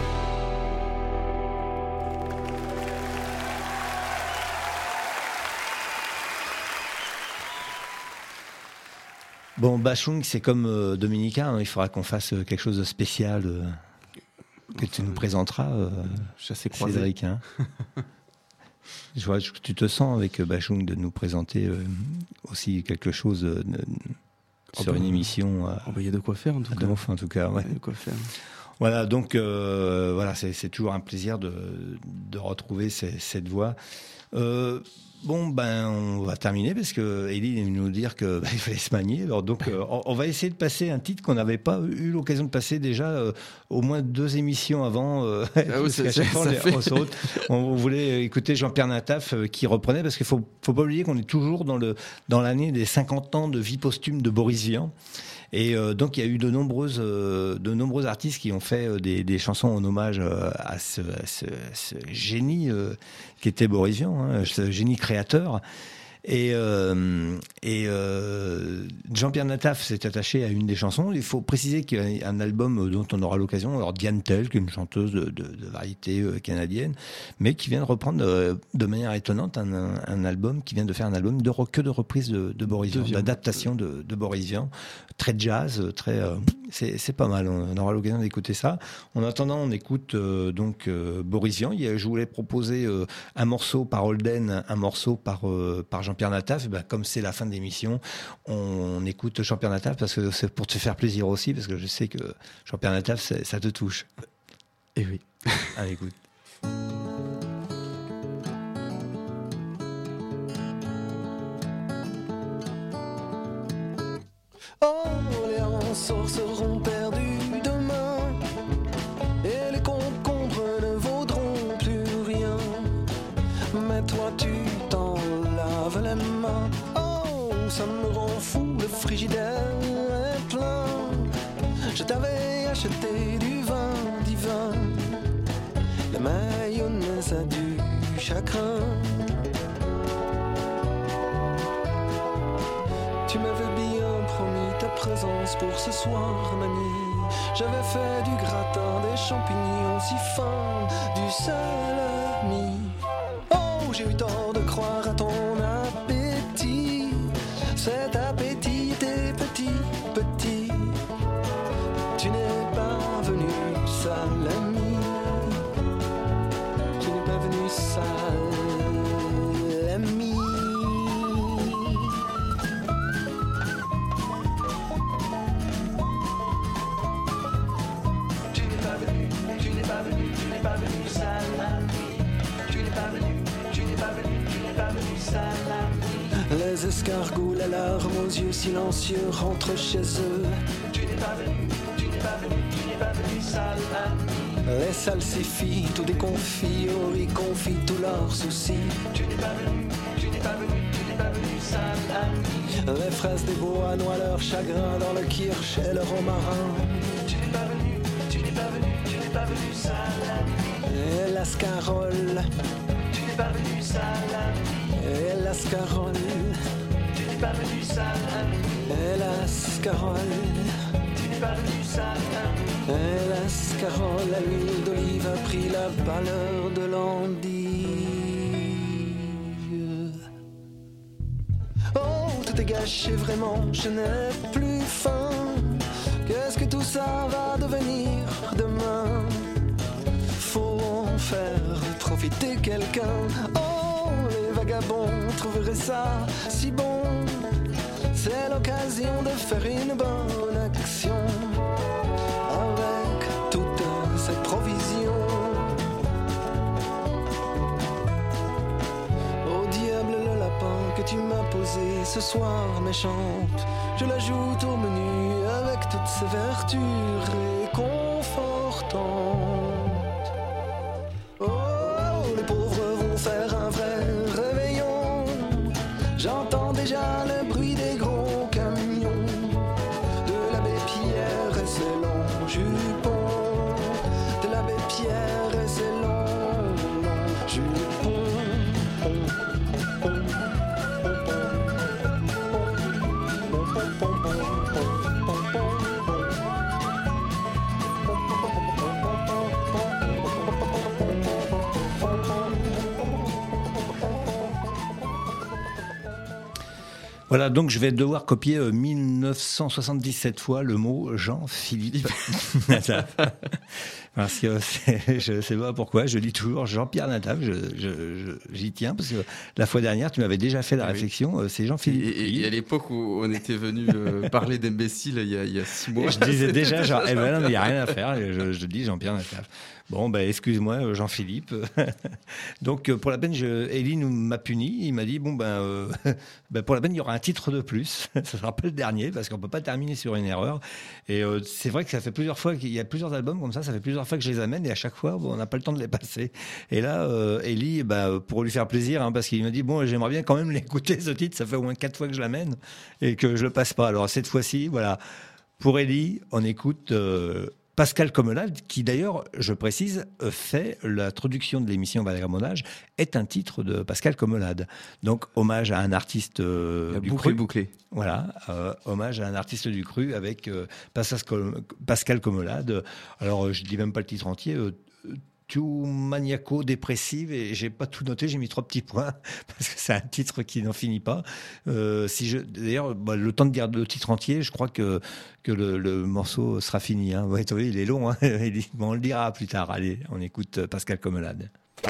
Bon, Bachung, c'est comme euh, Dominica, hein, il faudra qu'on fasse euh, quelque chose de spécial euh, que tu nous présenteras, euh, Cédric. Hein. Je vois que tu te sens avec euh, Bachung de nous présenter euh, aussi quelque chose euh, de, oh sur bah, une émission. Il oh bah, y a de quoi faire en tout cas. Donf, en tout cas, ouais. Il y a de quoi faire. Voilà, donc euh, voilà, c'est, c'est toujours un plaisir de, de retrouver ces, cette voix. Euh, Bon, ben, on va terminer parce que Elie est venue nous dire qu'il bah, fallait se manier. Alors, donc, euh, on, on va essayer de passer un titre qu'on n'avait pas eu l'occasion de passer déjà euh, au moins deux émissions avant. Euh, ah oui, parce qu'à chaque fois, on, fait... on, se re... on voulait écouter Jean-Pierre Nataf euh, qui reprenait parce qu'il faut, faut pas oublier qu'on est toujours dans, le, dans l'année des cinquante ans de vie posthume de Boris Vian. Et euh, donc, il y a eu de nombreuses, euh, de nombreux artistes qui ont fait euh, des, des chansons en hommage euh, à, ce, à ce, ce génie euh, qui était Boris Vian, hein, ce génie créateur. Et, euh, et euh, Jean-Pierre Nataf s'est attaché à une des chansons. Il faut préciser qu'il y a un album dont on aura l'occasion. Alors Diane Tell, qui est une chanteuse de, de, de variété euh, canadienne, mais qui vient de reprendre euh, de manière étonnante un, un, un album, qui vient de faire un album de que de reprises de, de Boris Vian, d'adaptation de, de Boris Vian, très jazz, très. Euh, c'est, c'est pas mal. On aura l'occasion d'écouter ça. En attendant, on écoute euh, donc euh, Boris Vian. Il y a, je voulais proposer euh, un morceau par Holden, un morceau par euh, par Jean Jean-Pierre Nataf. Ben, comme c'est la fin de l'émission, on écoute Jean-Pierre Nataf parce que c'est pour te faire plaisir aussi, parce que je sais que Jean-Pierre Nataf, ça te touche. Et oui. Allez, écoute. Oh, les rançons seront perdus demain et les concombres ne vaudront plus rien. Mais toi, tu t'en laves les mains. Oh, ça me rend fou, le frigidaire est plein. Je t'avais acheté du vin divin, la mayonnaise a du chagrin. Tu m'avais bien promis ta présence pour ce soir, mamie. J'avais fait du gratin, des champignons si fins, du salami. Oh, j'ai eu tort de croire à ton appétit. Cet appétit était petit, petit. Tu n'es pas venu salami. Tu n'es pas venu salami. Les escargots, la larme aux yeux silencieux rentrent chez eux. Tu n'es pas venu, tu n'es pas venu, tu n'es pas venu, salami. Les salsifis, tout déconfits, oh oui, confient tous leurs soucis. Tu n'es pas venu, tu n'es pas venu, tu n'es pas venu, salami. Les fraises des bois noient leur chagrin dans le kirsch et le romarin. Tu n'es pas venu, tu n'es pas venu, tu n'es pas venu, salami. Et l'ascarole. Tu n'es pas venu, salami. Et l'ascarole. Tu n'es pas venu, salami. Et l'ascarole. Tu n'es pas venu, salami. Et l'ascarole à l'huile d'olive a pris la pâleur de l'endive. Oh, tout est gâché vraiment, je n'ai plus faim. Qu'est-ce que tout ça va devenir demain? Faut en faire profiter quelqu'un. Oh, les vagabonds trouveraient ça si bon. C'est l'occasion de faire une bonne action avec toute cette provision. Au diable le lapin que tu m'as posé ce soir méchante, je l'ajoute au menu avec toutes ses vertus réconfortantes. Oh, les pauvres vont faire un vrai réveillon. J'entends déjà le bruit des gros camions, de l'abbé Pierre et ses longs jupons, de l'abbé Pierre et ses longs, longs Voilà, donc je vais devoir copier euh, mille neuf cent soixante-dix-sept fois le mot Jean-Philippe. Parce que c'est, je ne sais pas pourquoi, je lis toujours Jean-Pierre Nataf, je, je, je, j'y tiens, parce que la fois dernière, tu m'avais déjà fait la oui. réflexion, euh, c'est Jean-Philippe. Et, et, et à l'époque où on était venu euh, parler d'imbécile il y, a, il y a six mois. Je disais déjà, genre, eh ben non, il n'y a rien à faire, je, je dis Jean-Pierre Nataf. Bon, ben, excuse-moi, Jean-Philippe. Donc, pour la peine, je, Elie m'a puni. Il m'a dit, bon, ben, euh, ben, pour la peine, il y aura un titre de plus. Ça ne sera pas le dernier, parce qu'on ne peut pas terminer sur une erreur. Et euh, c'est vrai que ça fait plusieurs fois qu'il y a plusieurs albums comme ça. Ça fait plusieurs fois que je les amène, et à chaque fois, bon, on n'a pas le temps de les passer. Et là, euh, Elie, ben, pour lui faire plaisir, hein, parce qu'il m'a dit, bon, j'aimerais bien quand même l'écouter, ce titre. Ça fait au moins quatre fois que je l'amène, et que je ne le passe pas. Alors, cette fois-ci, voilà. Pour Elie, on écoute... Euh, Pascal Commelade, qui d'ailleurs, je précise, fait l'introduction de l'émission Vagabondage, est un titre de Pascal Commelade. Donc, hommage à un artiste euh, du bouclé, cru. Bouclé. Voilà, euh, hommage à un artiste du cru avec euh, Pascal Commelade. Alors, je ne dis même pas le titre entier. Euh, tout maniaco-dépressive, et j'ai pas tout noté, j'ai mis trois petits points parce que c'est un titre qui n'en finit pas. Euh, si je, d'ailleurs, bah, le temps de dire le titre entier, je crois que que le, le morceau sera fini. Hein. Ouais, il est long, hein. Bon, on le dira plus tard. Allez, on écoute Pascal Commelade.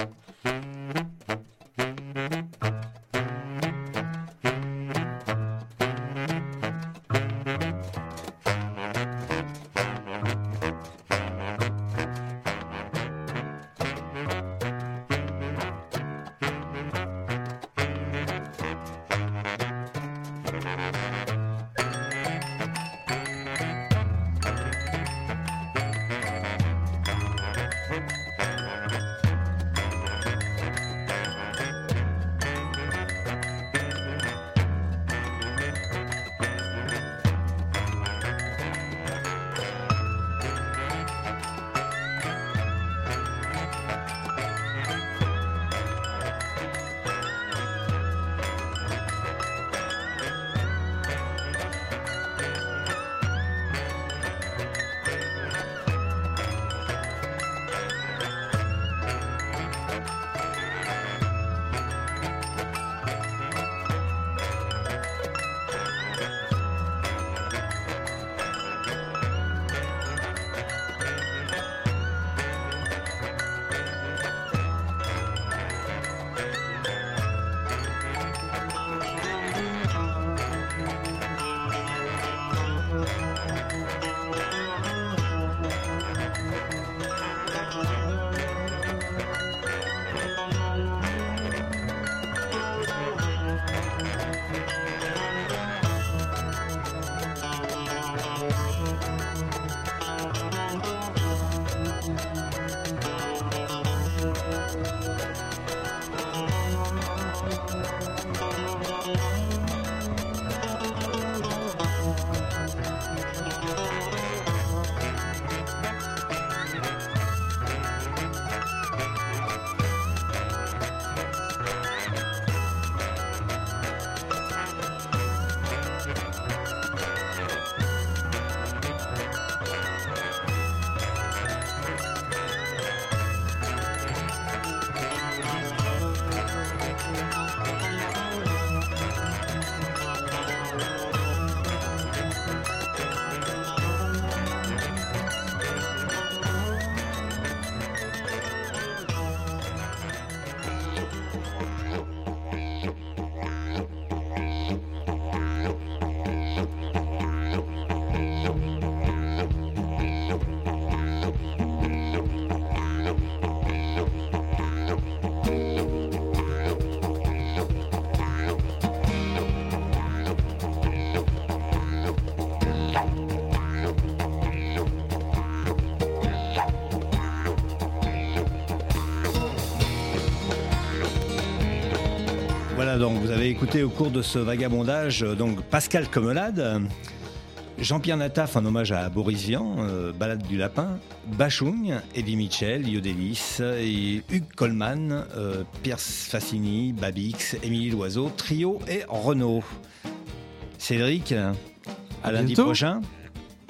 Voilà, donc vous avez écouté au cours de ce vagabondage donc Pascal Commelade, Jean-Pierre Nataf en hommage à Boris Vian, euh, Balade du Lapin, Bachung, Eddie Mitchell, Yodelis, et Hugues Coleman, euh, Pierce Fassini, Babix, Émilie Loiseau, Trio et Renaud. Cédric, à, à lundi bientôt. prochain.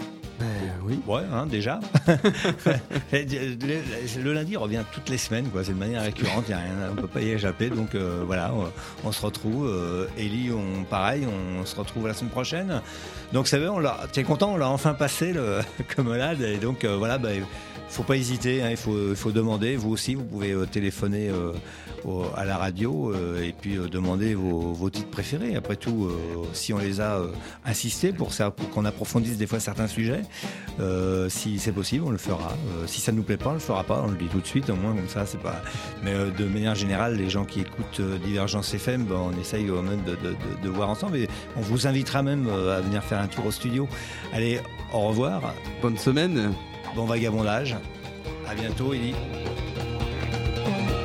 Ben oui. Ouais, hein, déjà. Le lundi revient toutes les semaines, quoi. C'est de manière récurrente, y a rien, on ne peut pas y échapper. Donc euh, voilà, on, on se retrouve. Euh, Élie, on, pareil, on se retrouve la semaine prochaine. Donc ça veut, on l'a, t'es content, on l'a enfin passé le Comolade. Et donc euh, voilà, il bah, ne faut pas hésiter, hein, il faut, il faut demander. Vous aussi, vous pouvez euh, téléphoner euh, au, à la radio euh, et puis euh, demander vos, vos titres préférés. Après tout, euh, si on les a euh, insistés pour, ça, pour qu'on approfondisse des fois certains sujets, euh, si c'est possible, on le fera. Euh, si ça ne nous plaît pas, on le fera pas. On le dit tout de suite, au moins comme ça, c'est pas. Mais euh, de manière générale, les gens qui écoutent euh, Divergence F M, ben, on essaye euh, même de, de, de, de voir ensemble. Et on vous invitera même euh, à venir faire un tour au studio. Allez, au revoir. Bonne semaine. Bon vagabondage. À bientôt, Élie.